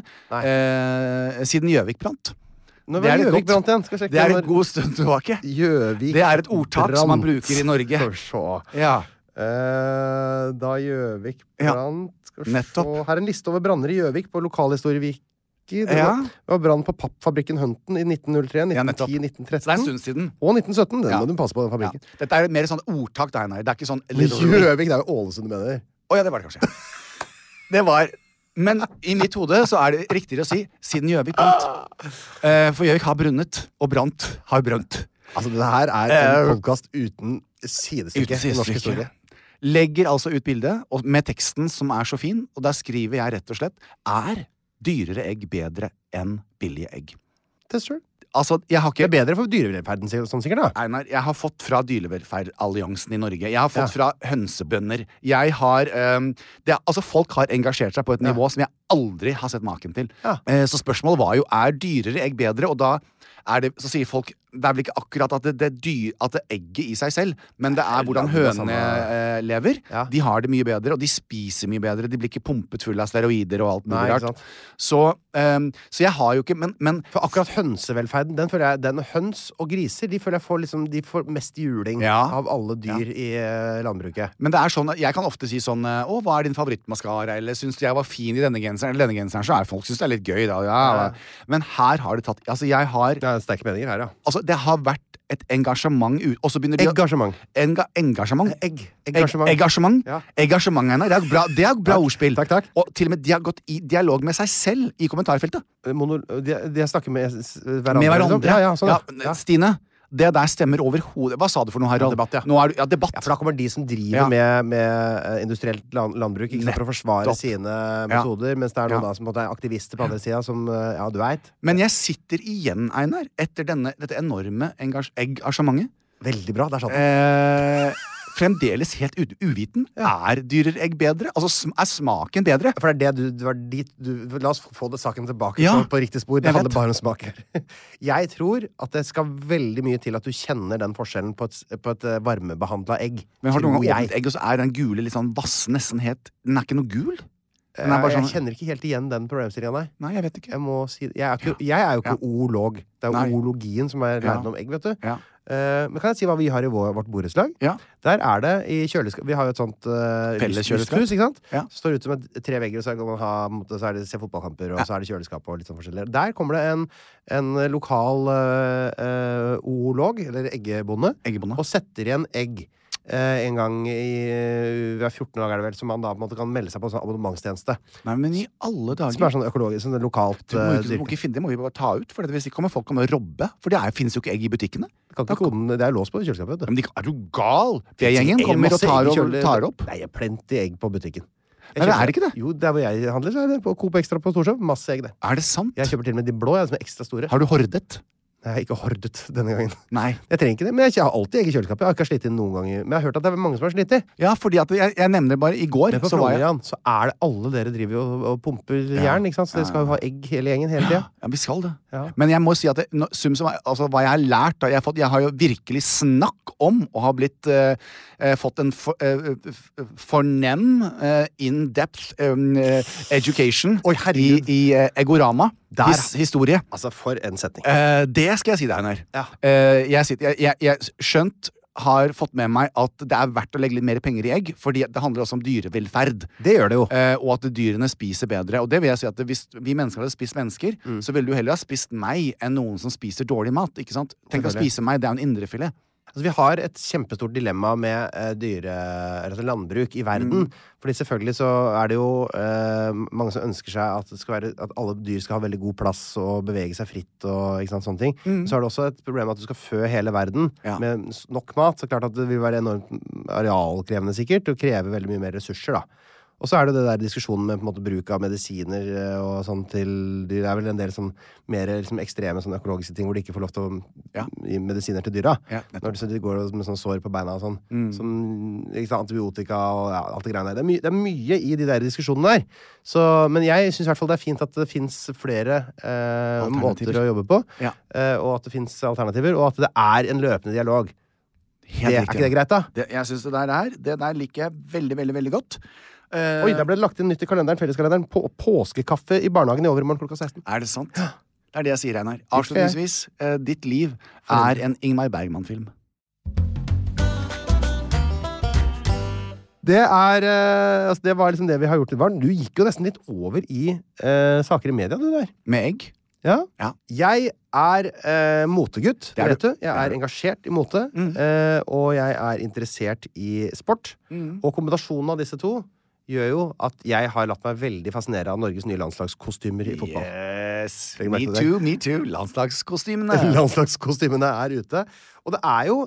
siden Gjøvik brant. Det er Gjøvik brant igjen. Det er en god stund tilbake. Gjøvik det er et ordtak som man bruker i Norge. Ja. Da Gjøvik brant skal nettopp. Her er en liste over branner i Gjøvik på lokalhistorievik. Det var brann på pappfabrikken Hunten i 1903, 1910, 1913 Så det er en stund siden. Og 1917, det må du passe på den fabrikken. Dette er mer sånn ordtak der, Einar. Det er ikke sånn Gjøvik, det er jo Ålesund du mener. Ja, det var det kanskje. Det var Men i mitt hode så er det riktigere å si siden Gjøvik brant. For Gjøvik har brunnet, og brant har brønt. Altså, det her er en podcast uten sidestykke i norsk historie. Legger altså ut bildet med teksten som er så fin, og der skriver jeg rett og slett dyrere egg bedre enn billige egg. That's true. Altså, jeg har ikke... Det er bedre for dyrevelferden, sånn sikkert da. Einar, jeg har fått fra Dyrevelferdalliansen i Norge. Jeg har fått fra hønsebønder. Jeg har... altså, folk har engasjert seg på et nivå som jeg aldri har sett maken til. Så spørsmålet var jo, dyrere egg bedre? Og da så sier folk, det er vel ikke akkurat at det egget i seg selv, men det er hvordan hønene lever. De har det mye bedre, og de spiser mye bedre. De blir ikke pumpet full av steroider og alt mulig rart. Så jeg har jo ikke, men for akkurat hønsevelferden, den føler jeg, den høns og griser, de føler jeg de får mest juling av alle dyr i landbruket. Men det er sånn, jeg kan ofte si sånn, hva er din favorittmaskara? Eller synes du jeg var fin i denne genseren? Eller denne genseren, så folk synes det er litt gøy da. Men her har det tatt, altså jeg har... Det er sterke meninger her, Altså, det har vært et engasjement og så begynner de Engasjement. Engasjement? Engasjement. Engasjement, det er bra ordspill. Takk. Og til og med de har gått i dialog med seg selv i kommentarfeltet. De snakker med hverandre. Med hverandre. Sånn. Stine, det der stemmer overhodet. Hva sa du for noe, Harald? Debatt, Nå debatt. For da kommer de som driver med industrielt landbruk, ikke sant, for å forsvare sine metoder, mens det er noen da som er aktivister på andre siden, som, du vet. Men jeg sitter igjen, Einar, etter dette enorme engasjementet. Veldig bra, det er sånn. Fremdeles helt uviten. Dyrere egg bedre? Altså, smaken bedre? For det er det la oss få saken tilbake på riktig spor. Det handler bare om smak. Jeg tror at det skal veldig mye til at du kjenner den forskjellen på et varmebehandlet egg. Men har du noen gang åpnet egg, og så den gule litt sånn vass, nesten helt... Den er ikke noe gul? Jeg kjenner ikke helt igjen den problemstillingen. Nei, jeg vet ikke. Jeg må si jeg er jo ikke oolog. Det er oologien som er lært om egg, vet du. Men kan jeg si hva vi har i vårt borettslag? Der er det i kjøleskap. Vi har jo et sånt felleskjøleskap, ikke sant? Så står det ut som 3 vegger, og så kan man så er det se fotballkamper, og så er det kjøleskap og litt sånn forskjellig. Der kommer det en lokal oolog, eller eggebonde, og setter igjen egg. En gang ved 14 dager er det vel, som man da på en måte kan melde seg på en sånn abonnementstjeneste. Nei, men i alle dager. Som er sånn økologisk, sånn lokalt det må vi bare ta ut, for hvis ikke kommer folk å robbe. For det finnes jo ikke egg i butikkene. Det er lås på kjøleskapet. Men er du gal? B-gjengen kommer og tar opp. Nei, plenty egg på butikken. Nei, det ikke det? Jo, der hvor jeg handler, så er det på Coop Extra på Storshov. Masse egg, det. Er det sant? Jeg kjøper til og med de blå, som er ekstra store. Har du hordet? Jeg har ikke hordet denne gangen. Nei. Jeg trenger ikke det, men jeg har alltid egg i kjøleskapet. Jeg har ikke slitt inn noen ganger. Men jeg har hørt at det er mange som har slitt i. Ja, fordi at jeg nevner bare i går, så var jeg... Så er det alle dere driver og pumper jern, ikke sant? Så dere skal jo ha egg hele gjengen hele tiden. Ja, vi skal det. Men jeg må si at hva jeg har lært, da, jeg har jo virkelig snakk om å ha blitt fått en fornem in-depth education i Eggorama. Historie. Altså, for en setning. Det skal jeg si deg, Einar. Jeg skjønt har fått med meg at det er verdt å legge litt mer penger i egg, fordi det handler også om dyrevelferd. Det gjør det jo. Og at dyrene spiser bedre. Og det vil jeg si at hvis vi mennesker hadde spist mennesker, så ville du heller ha spist meg enn noen som spiser dårlig mat, ikke sant? Tenk å spise meg, det er en indrefilet. Altså, vi har et kjempestort dilemma med landbruk i verden. Fordi selvfølgelig så det jo mange som ønsker seg at det skal være at alle dyr skal ha veldig god plass og bevege seg fritt og ikke sant, sånne ting. Så det også et problem at du skal fø hele verden med nok mat. Så klart at det vil være enormt arealkrevende sikkert og kreve veldig mye mer ressurser da. Og så det det der diskusjonen med på en måte bruk av medisiner og sånn til dyr. Det vel en del sånn mer liksom, ekstreme sånn økologiske ting hvor de ikke får lov til å gi medisiner til dyra. Når de går med sånn sår på beina og sånn. Som ikke sant, antibiotika og alt det greiene der. Det mye i de der diskusjonene der. Så, men jeg synes i hvert fall det fint at det finnes flere måter å jobbe på. Og at det finnes alternativer. Og at det en løpende dialog. Ikke det greit da? Jeg synes det der liker jeg veldig, veldig, veldig godt. Oi, der ble det lagt inn nytt i kalenderen, felleskalenderen. Påskekaffe i barnehagen i overmorgen klokka 16. Det sant? Det det jeg sier, Einar. Avslutningsvis, ditt liv en Ingmar Bergman-film. Det altså, det var liksom det vi har gjort i barn. Du gikk jo nesten litt over i saker i media, du der. Med egg? Ja. Jeg motegutt, det vet du. Jeg engasjert i mote, og jeg interessert i sport. Og kombinasjonen av disse to gjør jo at jeg har latt meg veldig fascinere av Norges nye landslagskostymer i fotball. Yes, me too. Landslagskostymene. Landslagskostymene ute. Og det jo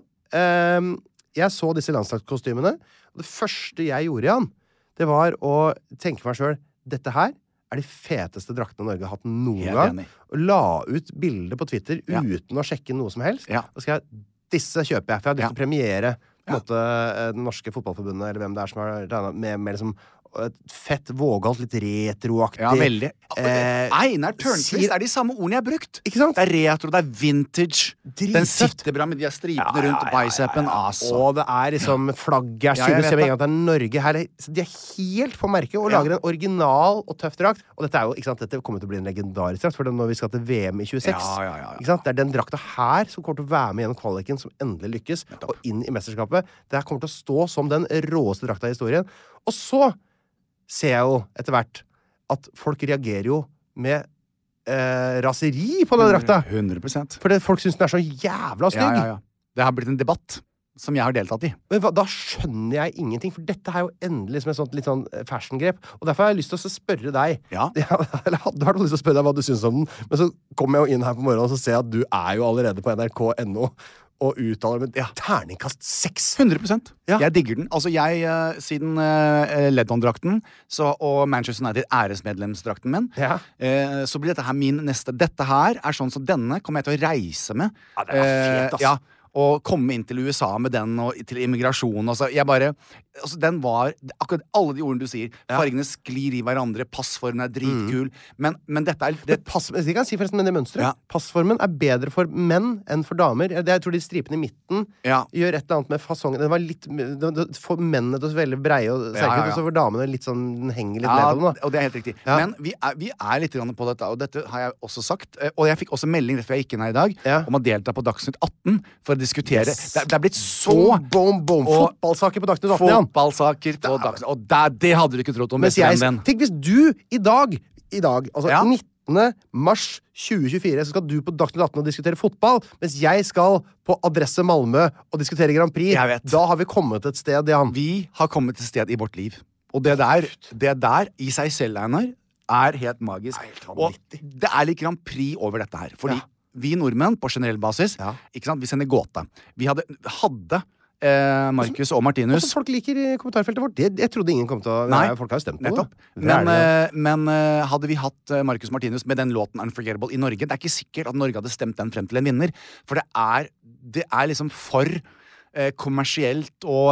jeg så disse landslagskostymene, og det første jeg gjorde, Jan, det var å tenke for meg selv, dette her de feteste draktene Norge har hatt noen gang. Og la ut bilder på Twitter uten å sjekke noe som helst. Da skal disse kjøper jeg, for jeg har lyst til å premiere på en måte, det norske fotballforbundet, eller hvem det som har regnet med liksom et fett, vågalt, litt retroaktig. Ja, veldig. Einar Tørnquist de samme ordene jeg har brukt. Ikke sant? Det retro, det vintage. Den sitter bra med de stripene rundt bicepen. Og det liksom flagget synlig, ser vi en gang at det Norge her. De helt på merket og lager en original og tøff drakt. Og dette jo, ikke sant, dette kommer til å bli en legendarisk drakt, for når vi skal til VM i 26. Ikke sant? Det den drakta her som kommer til å være med gjennom kvaliken, som endelig lykkes, og inn i mesterskapet. Det her kommer til å stå som den råeste drakta i historien. Og så ser jeg jo etter hvert at folk reagerer jo med raseri på den drakta. 100%. Fordi folk synes den så jævla stygg. Det har blitt en debatt som jeg har deltatt i. Men da skjønner jeg ingenting, for dette jo endelig som et sånt litt sånn fashion-grep. Og derfor har jeg lyst til å spørre deg. Eller hadde vært lyst til å spørre deg hva du synes om den. Men så kommer jeg jo inn her på morgenen og så ser jeg at du jo allerede på NRK.no og uttaler med terningkast 6. 100%. Jeg digger den. Altså jeg, siden Ledon-drakten og Manchester United æresmedlemsdrakten min, så blir dette her min neste. Dette her sånn som denne kommer jeg til å reise med. Ja, det fet, ass. Og komme inn til USA med den og til immigrasjon. Den var akkurat alle de ordene du sier. Fargene sklir i hverandre, passformen dritkul. Men dette jeg kan si forresten med det mønstret. Passformen bedre for menn enn for damer. Jeg tror de stripene i midten gjør et eller annet med fasongen. Den var litt for mennene til å veldig breie og sterke ut, og så for damene litt sånn, den henger litt mellom. Og det helt riktig. Men vi litt grann på dette, og dette har jeg også sagt. Og jeg fikk også melding rett før jeg gikk inn her i dag om å delta på Dagsnytt 18 for å diskutere. Det blitt så fotballsaker på Dagsnytt 18, Jan. Fotballsaker på Dagsnytt, og det hadde du ikke trodd om. Tenk hvis du i dag, altså 19. mars 2024, så skal du på Dagsnytt 18 og diskutere fotball, mens jeg skal på Adresse Malmö og diskutere Grand Prix. Da har vi kommet et sted, Jan. Vi har kommet et sted i vårt liv. Og det der i seg selv, Einar, helt magisk. Og det litt Grand Prix over dette her, fordi vi nordmenn, på generell basis, ikke sant, vi sender gåte. Vi hadde Markus og Martinus. Også folk liker i kommentarfeltet vårt. Jeg trodde ingen kom til å... Nei, folk har jo stemt på nettopp. Men hadde vi hatt Markus Martinus med den låten Unforgettable i Norge, det ikke sikkert at Norge hadde stemt den frem til en vinner. For det liksom for kommersielt og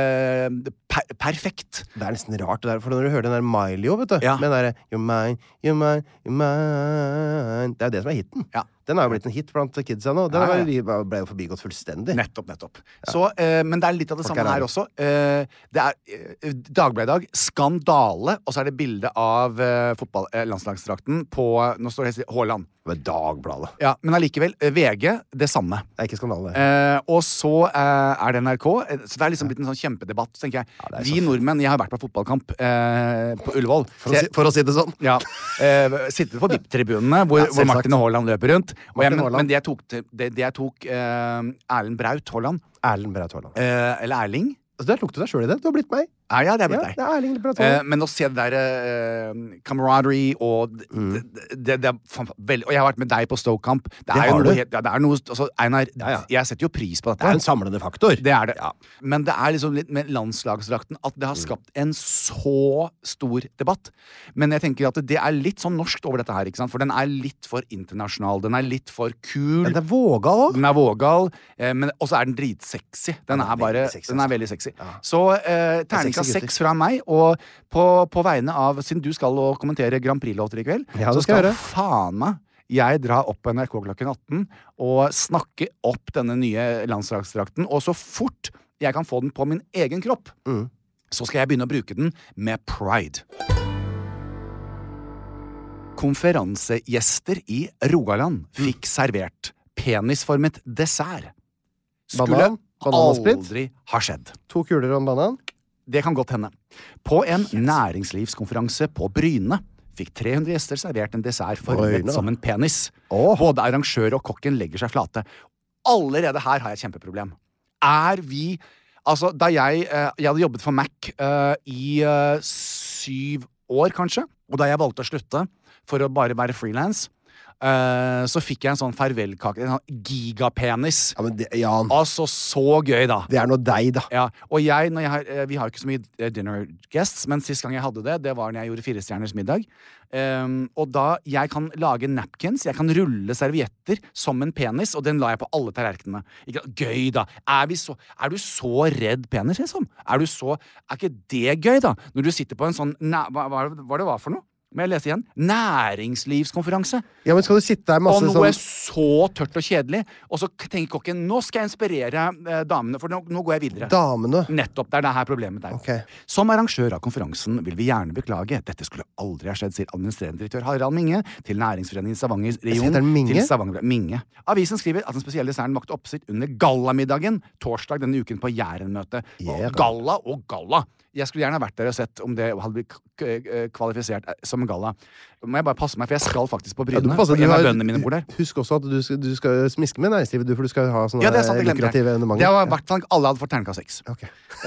perfekt. Det nesten rart det der, for når du hører den der Miley, vet du, med den der You're mine, you're mine, you're mine, det det som hiten. Den har jo blitt en hit blant kidsa nå. Den ble jo forbigått fullstendig. Nettopp. Så, men det litt av det samme her også. Det Dagbladet i dag, skandale, og så det bilde av landslagsdrakten på, nå står det Haaland. Det Dagbladet. Ja, men allikevel, VG, det samme. Det ikke skandale. Og så det NRK, så det liksom blitt en sånn kjempedebatt, så tenker jeg, Vi nordmenn, jeg har vært på fotballkamp på Ullevål. For å si det sånn. Ja, sittet på VIP-tribunene hvor Martin og Haaland løper rundt. Men det jeg tok Erlend Braut Haaland. Eller Erling. Altså, der tok du deg selv i det. Du har blitt meg. Ja, det er blitt deg. Det er Erling Braut Haaland. Men å se det der camaraderie og det er veldig. Og jeg har vært med deg på Stoke-kamp. Det er jo noe helt, det er noe, altså, Einar, jeg setter jo pris på dette. Det er en samlende faktor. Det er det. Men det er liksom litt med landslagsdrakten at det har skapt en så stor debatt. Men jeg tenker at det er litt sånn norskt over dette her, ikke sant? For den er litt for internasjonal. Den er litt for kul. Den er vågal også. Den er vågal, men også er den dritsexy. Den er veldig sexy. Så terning 6 fra meg, og på vegne av, siden du skal kommentere Grand Prix-låter i kveld, så skal faen meg jeg dra opp på NRK klokken 18 og snakke opp denne nye landslagsdrakten, og så fort jeg kan få den på min egen kropp, så skal jeg begynne å bruke den med pride. Konferansegjester i Rogaland fikk servert penisformet dessert. Skulle aldri ha skjedd. 2 kuler og en banan. Det kan godt hende. På en næringslivskonferanse på Bryne fikk 300 gjester servert en dessert formet som en penis. Både arrangør og kokken legger seg flate. Allerede her har jeg et kjempeproblem. Altså, da jeg hadde jobbet for Mac i 7 år, kanskje, og da jeg valgte å slutte for å bare være freelance, så fikk jeg en sånn farvelkake, en sånn gigapenis. Ja, men det, Jan. Altså, så gøy da. Det er noe deg da. Ja, og vi har ikke så mye dinner guests, men sist gang jeg hadde det var når jeg gjorde 4-stjerners middag. Og da jeg kan lage napkins, jeg kan rulle servietter som en penis, og den la jeg på alle tallerkenene. Gøy da. Er du så redd penis, liksom? Er ikke det gøy da? Når du sitter på en sånn, hva det var for noe? Men jeg leser igjen. Næringslivskonferanse. Ja, men skal du sitte der masse og noe så tørt og kjedelig. Og så tenker kokken, nå skal jeg inspirere damene, for nå går jeg videre. Damene? Nettopp, det er det her problemet der. Okay. Som arrangør av konferansen vil vi gjerne beklage. Dette skulle aldri ha skjedd, sier administrerende direktør Harald Minge til Næringsforeningen Stavanger region. Minge? Minge. Avisen skriver at den spesielle desserten vakte oppsikt under gallamiddagen torsdag denne uken på Jærenmøte. Galla og galla. Jeg skulle gjerne vært der og sett om det hadde blitt kvalifisert som en galla. Må jeg bare passe meg, for jeg skal faktisk på Bryne. Ja, en av bøndene mine bor der. Husk også at du skal smiske med næringslivet, for du skal ha sånne lukrative evenementer. Det var i hvert fall alle hadde fått terningkast 6. Okay.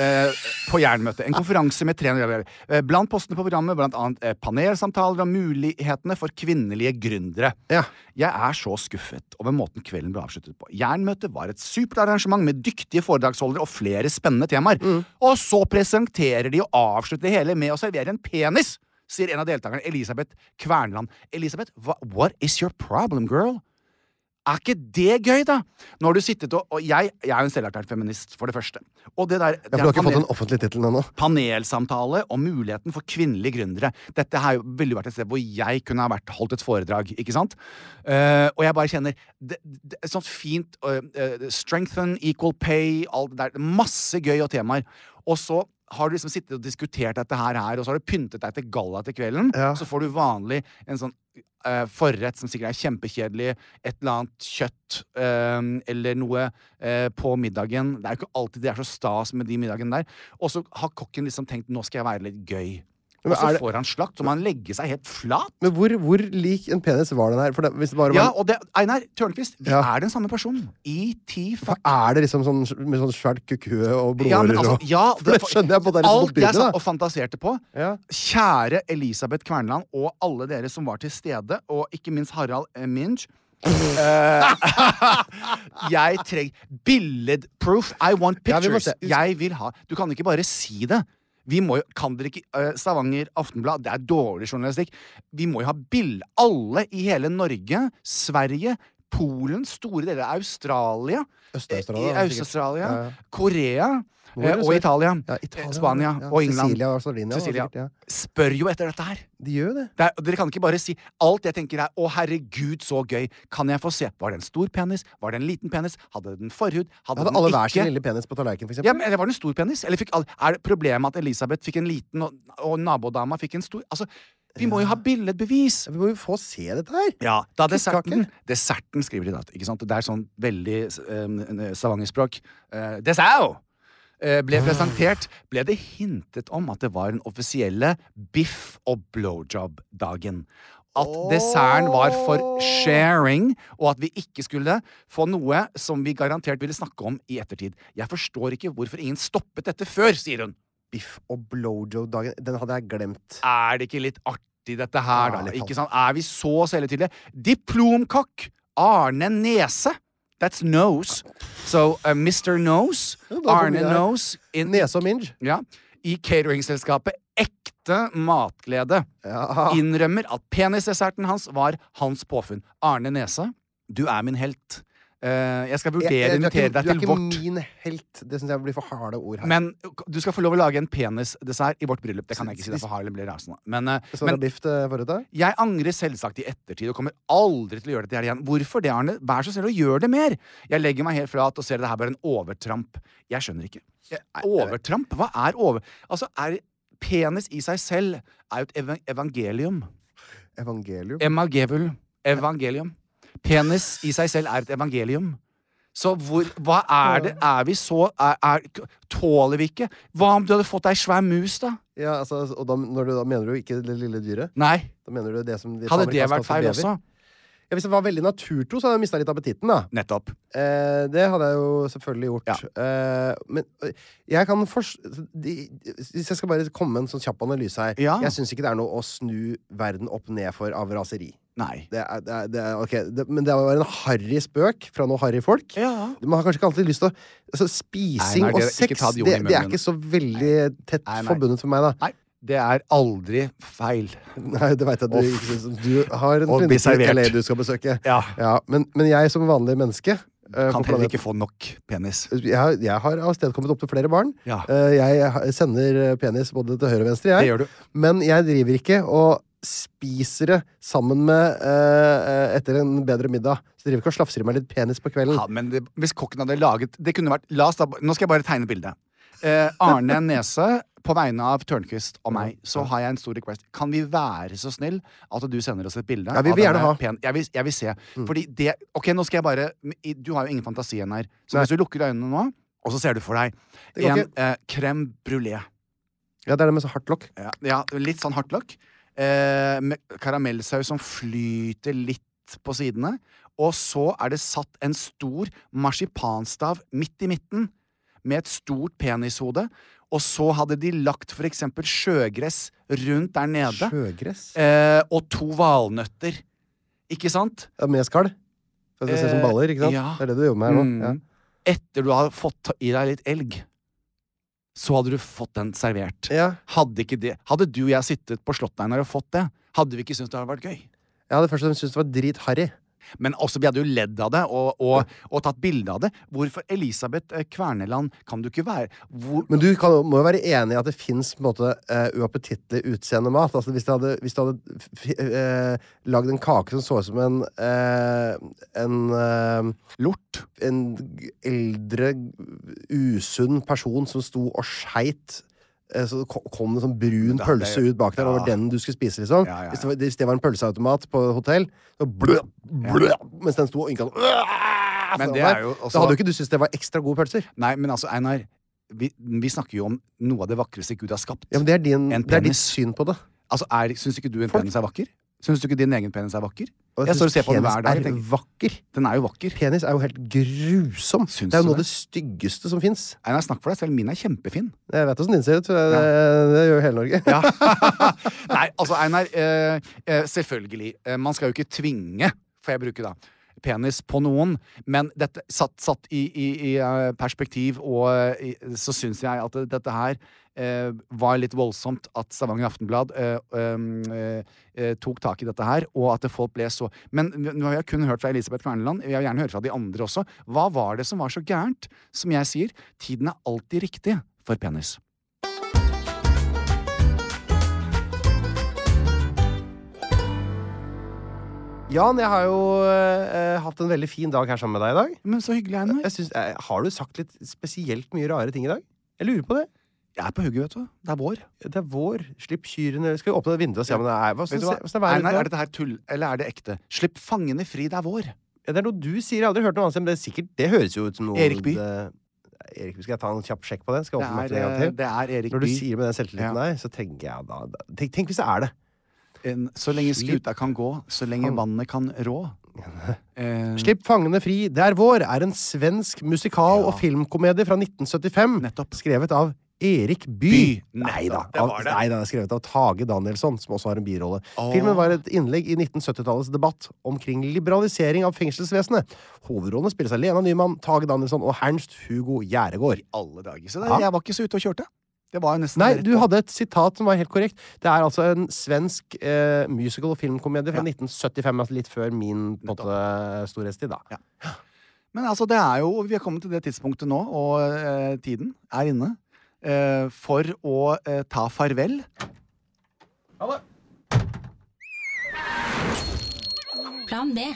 På Jernmøte. En konferanse med 300 blant postene på programmet, blant annet panelsamtaler om mulighetene for kvinnelige gründere. Ja. Jeg er så skuffet over måten kvelden ble avsluttet på. Jernmøte var et supert arrangement med dyktige foredragsholdere og flere spennende temaer. Og så presenterer de å avslutte det hele med å servere en penis, sier en av deltakerne, Elisabeth Kvernland. Elisabeth, what is your problem, girl? Er ikke det gøy, da? Når du sittet og jeg er jo en selverklært feminist, for det første. Og det der... Ja, for du har ikke fått en offentlig titel nå? Panelsamtale om muligheten for kvinnelige gründere. Dette har jo veldig vært et sted hvor jeg kunne ha holdt et foredrag, ikke sant? Og jeg bare kjenner, et sånt fint strengthen, equal pay, alt det der, masse gøy og temaer. Og så har du liksom sittet og diskutert dette her, og så har du pyntet deg til galla til kvelden, så får du vanlig en sånn forrett som sikkert er kjempekjedelig, et eller annet kjøtt eller noe på middagen. Det er jo ikke alltid det er så stas med de middagene der. Og så har kokken liksom tenkt, nå skal jeg være litt gøy. Og så får han slakt, så man legger seg helt flat. Men hvor lik en penis var den her? For hvis det bare var... Ja, og Einar Tørnquist, vi er den samme personen. fuck. Er det liksom sånn, med sånn svært kukø og blodårer? Ja, men altså, det skjønner jeg på det. Alt jeg satt og fantaserte på. Kjære Elisabeth Kvernland og alle dere som var til stede, og ikke minst Harald Minge. Jeg trenger billedproof. I want pictures. Jeg vil ha. Du kan ikke bare si det. Kan dere ikke Stavanger Aftenblad, det er dårlig journalistikk. Vi må jo ha alle i hele Norge, Sverige, Polen, store deler av Australia, Øst-Australia, Korea og Italia, Spania og England. Cecilia. Spør jo etter dette her. De gjør det. Dere kan ikke bare si alt jeg tenker er, å herregud, så gøy. Kan jeg få se? Var det en stor penis? Var det en liten penis? Hadde den forhud? Hadde alle hver sin lille penis på tallerken, for eksempel? Ja, men eller var det en stor penis? Eller er det problemet at Elisabeth fikk en liten, og nabodama fikk en stor? Altså, vi må jo ha billedbevis. Vi må jo få se dette her. Ja, da desserten skriver de da, ikke sant? Det er sånn veldig Stavanger-språk. Dessert! ble presentert, ble det hintet om at det var den offisielle biff- og blowjob-dagen. At desserten var for sharing, og at vi ikke skulle få noe som vi garantert ville snakke om i ettertid. Jeg forstår ikke hvorfor ingen stoppet dette før, sier hun. Biff og blowjob-dagen, den hadde jeg glemt. Er det ikke litt artig dette her, da? Ikke sant? Er vi så selvtydelige? Diplomkokk Arne Nese. That's Nose. So, Mr. Nose, Arne Nose Nese og Minge. Ja, i cateringselskapet Ekte Matglede innrømmer at penisdesserten hans var hans påfunn. Arne Nese, du er min helt. Jeg skal vurdere å invitere deg til vårt. Du er ikke min helt. Det synes jeg blir for harde ord her. Men du skal få lov å lage en penisdessert i vårt bryllup. Det kan jeg ikke si, det er for hard, eller blir rasende. Men biff til forrett da? Jeg angrer selvsagt i ettertid og kommer aldri til å gjøre dette her igjen. Hvorfor det, Arne? Vær så snill og gjør det mer. Jeg legger meg helt flat og ser det her bare en overtramp. Jeg skjønner ikke. Overtramp? Hva er Altså, penis i seg selv er jo et evangelium. Evangelium. Penis i seg selv er et evangelium. Så hva er det? Er vi så tåler vi ikke? Hva om du hadde fått deg svær mus, da? Ja, altså, og da mener du ikke det lille dyret? Nei. Da mener du det som hadde det vært feil også? Ja, hvis det var veldig naturtro, så hadde jeg mistet litt appetitten, da. Nettopp. Det hadde jeg jo selvfølgelig gjort. Ja. Men jeg kan hvis jeg skal bare komme med en sånn kjapp analyse her. Ja. Jeg synes ikke det er noe å snu verden opp ned for av raseri. Nei. Men det var en harry spøk fra noen harry folk. Ja. Man har kanskje ikke alltid lyst til å spising og sex, det er ikke så veldig tett forbundet for meg, da. Nei. Det er aldri feil. Nei, det vet jeg du ikke synes. Du har en venninne i LA du skal besøke. Ja. Men jeg som vanlig menneske kan heller ikke få nok penis. Jeg har avstedkommet opp til flere barn. Ja. Jeg sender penis både til høyre og venstre, Det gjør du. Men jeg driver ikke og spiser det sammen med etter en bedre middag. Så driver ikke og slafser i meg litt penis på kvelden. Ja, men hvis kokken hadde laget det kunne vært, nå skal jeg bare tegne bildet. Arne Nese, på vegne av Tørnquist og meg, så har jeg en stor request. Kan vi være så snill at du sender oss et bilde? Ja, vi vil gjerne ha. Jeg vil se. Fordi det, ok, nå skal jeg bare, du har jo ingen fantasi igjen her. Så hvis du lukker øynene nå, og så ser du for deg en crème brûlée. Ja, det er det med så hardt lokk. Ja, litt sånn hardt lokk. Med karamellsaus som flyter litt på sidene. Og så er det satt en stor marsipanstav midt i midten, med et stort penishode. Og så hadde de lagt for eksempel sjøgress rundt der nede. Sjøgress? Og 2 valnøtter. Ikke sant? Ja, med skall. Så det ser som baller, ikke sant? Ja. Det er det du jobber med her nå. Ja. Etter du har fått i deg litt elg, så hadde du fått den servert. Ja. Hadde du og jeg sittet på Slottseinar og fått det, hadde vi ikke syntes det hadde vært gøy. Jeg hadde først og fremst syntes det var dritharry. Men også vi hadde jo ledd av det og tatt bilde av det. Hvorfor Elisabeth Kverneland kan du ikke være Men du må jo være enig i at det finnes på en måte uappetittlig utseende mat. Altså hvis du hadde lagd en kake som så ut som en lort. En eldre, usunn person som sto og skeit. Så kom det en sånn brun pølse ut bak der, og var den du skulle spise, liksom. Ja. Hvis det var en pølseautomat på hotell, så mens den sto og ynka Men det er jo også... Da hadde jo ikke du syntes det var ekstra gode pølser. Nei, men altså, Einar, vi snakker jo om noe av det vakreste Gud har skapt. Ja, men det er ditt syn på det. Altså, syns ikke du en penis er vakker? Syns du ikke din egen penis er vakker? Jeg står og ser på den hver dag. Penis er vakker. Den er jo vakker. Penis er jo helt grusom. Det er jo noe av det styggeste som finnes. Einar, snakk for deg selv. Min er kjempefin. Jeg vet hvordan din ser ut. Det gjør jo hele Norge. Ja. Nei, altså, Einar, selvfølgelig. Man skal jo ikke tvinge, får jeg bruke da, penis på noen, men dette satt i perspektiv, og så synes jeg at dette her var litt voldsomt at Stavanger Aftenblad tok tak i dette her, og at folk ble så... Men nå har jeg kun hørt fra Elisabeth Kverneland, jeg vil gjerne høre fra de andre også. Hva var det som var så gærent? Som jeg sier, tiden er alltid riktig for penis. Jan, jeg har jo hatt en veldig fin dag her sammen med deg i dag. Men så hyggelig, Einar. Har du sagt litt spesielt mye rare ting i dag? Jeg lurer på det. Jeg er på hugget, vet du. Det er vår. Det er vår. Slipp kyrene. Skal vi åpne det vinduet og se om det er... Nei, er dette her tull, eller er det ekte? Slipp fangene fri, det er vår. Ja, det er noe du sier. Jeg har aldri hørt noe annet, men det høres jo ut som noe... Erik Bye. Erik, skal jeg ta en kjapp sjekk på det? Skal jeg åpne mappen en gang til? Det er Erik Når du Bye. sier med den selvtilliten der, så tenker jeg da tenk hvis det er det. Så lenge skuta kan gå, så lenge vannet kan rå. Slipp fangene fri, det er vår, er en svensk musikal- og filmkomedie fra 1975. Nettopp. Skrevet av Erik Bye. Neida, det var det. Nei, den er skrevet av Tage Danielsson, som også har en birolle. Filmen var et innlegg i 1970-tallets debatt omkring liberalisering av fengselsvesenet. Hovedrollene spilles av Lena Nyman, Tage Danielsson og Ernst Hugo Gjæregård. Alle dager. Så jeg var ikke så ute og kjørte. Det var nesten Nei, rett du på. hadde et sitat som var helt korrekt. Det er altså en svensk musical- og filmkomedie fra 1975, altså litt før min på en måte, storhetstid, da. Ja. Men altså, det er jo, vi har kommet til det tidspunktet nå, og tiden er inne for å ta farvel. Plan B.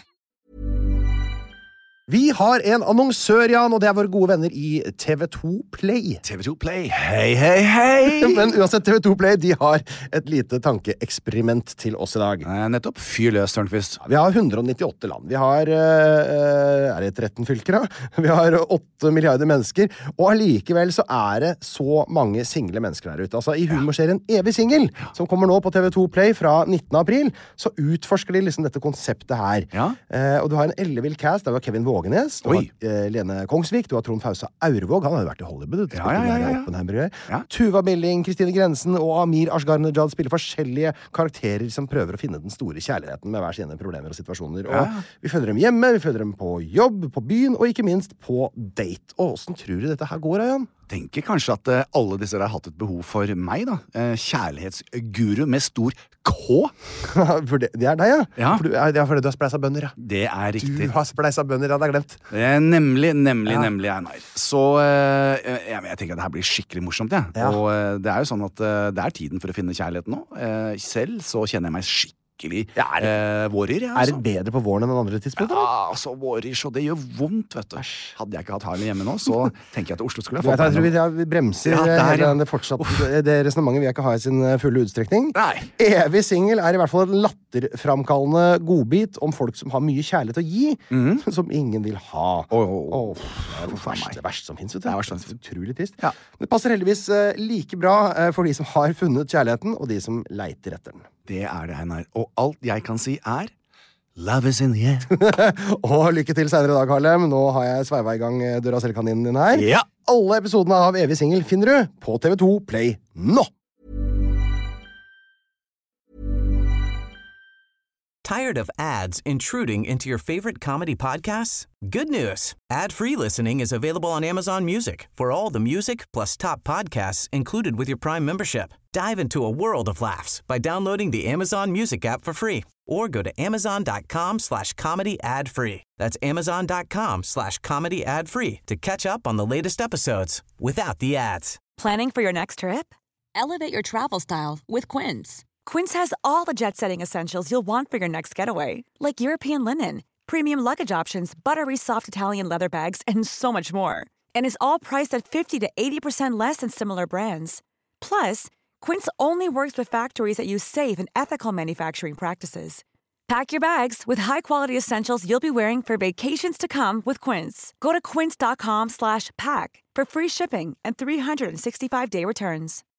Vi har en annonsør, Jan, og det er våre gode venner i TV2 Play. TV2 Play. Hei, hei, hei! Men uansett, TV2 Play, de har et lite tankeeksperiment til oss i dag. Nettopp. Fyr løs, Tørnqvist. Vi har 198 land. Vi har er det 13 fylker, da? Vi har 8 milliarder mennesker, og allikevel så er det så mange single mennesker der ute. Altså, i humorserien Evig Singel, som kommer nå på TV2 Play fra 19. april, så utforsker de liksom dette konseptet her. Ja. Og du har en ellevill cast, der var Kevin Vågenes, du har Lene Kongsvik, du har Trond Fausa Aurvåg, han har jo vært i Hollywood, Ja. Tuva Billing, Kristine Grensen og Amir Ashgar-Nejad spiller forskjellige karakterer som prøver å finne den store kjærligheten med hver sine problemer og situasjoner. Og vi følger dem hjemme, vi følger dem på jobb, på byen, og ikke minst på date. Og hvordan tror du dette her går, Jan? Tenker kanskje at alle disse har hatt et behov for meg, da. Kjærlighetsguru med stor K. For det er deg, ja? Ja. For det er fordi du har spleisa bønder, ja. Det er riktig. Du har spleisa bønder, ja, det er glemt. Nemlig, Einar. Så jeg tenker at det her blir skikkelig morsomt, jeg. Ja. Og det er jo sånn at det er tiden for å finne kjærligheten nå. Selv så kjenner jeg meg skikkelig vårer, ja. Er det bedre på våren enn andre tidspunkter? Ja, altså vårer, så det gjør vondt, vet du. Hadde jeg ikke hatt Harlem hjemme nå, så tenker jeg at Oslo skulle ha fått Jeg tror vi bremser det fortsatt det resonnementet vi ikke har i sin fulle utstrekning. Nei. Evig singel er i hvert fall en latterframkallende godbit om folk som har mye kjærlighet å gi, som ingen vil ha. Det er det verste som finnes, vet du. Det er verst som finnes. Utrolig trist. Ja. Det passer heldigvis like bra for de som har funnet kjærligheten, og de som leiter etter den. Det er det, Einar. Og alt jeg kan si er Love is in the air. Og lykke til senere i dag, Harlem. Nå har jeg sveiva i gang døra selv-kaninen din her. Ja. Alle episodene av Evig singel finner du på TV2 Play nå! Tired of ads intruding into your favorite comedy podcasts? Good news. Ad-free listening is available on Amazon Music for all the music plus top podcasts included with your Prime membership. Dive into a world of laughs by downloading the Amazon Music app for free or go to amazon.com/comedy ad-free. That's amazon.com/comedy ad-free to catch up on the latest episodes without the ads. Planning for your next trip? Elevate your travel style with Quince. Quince has all the jet-setting essentials you'll want for your next getaway, like European linen, premium luggage options, buttery soft Italian leather bags, and so much more. And is all priced at 50 to 80% less than similar brands. Plus, Quince only works with factories that use safe and ethical manufacturing practices. Pack your bags with high-quality essentials you'll be wearing for vacations to come with Quince. Go to quince.com/pack for free shipping and 365-day returns.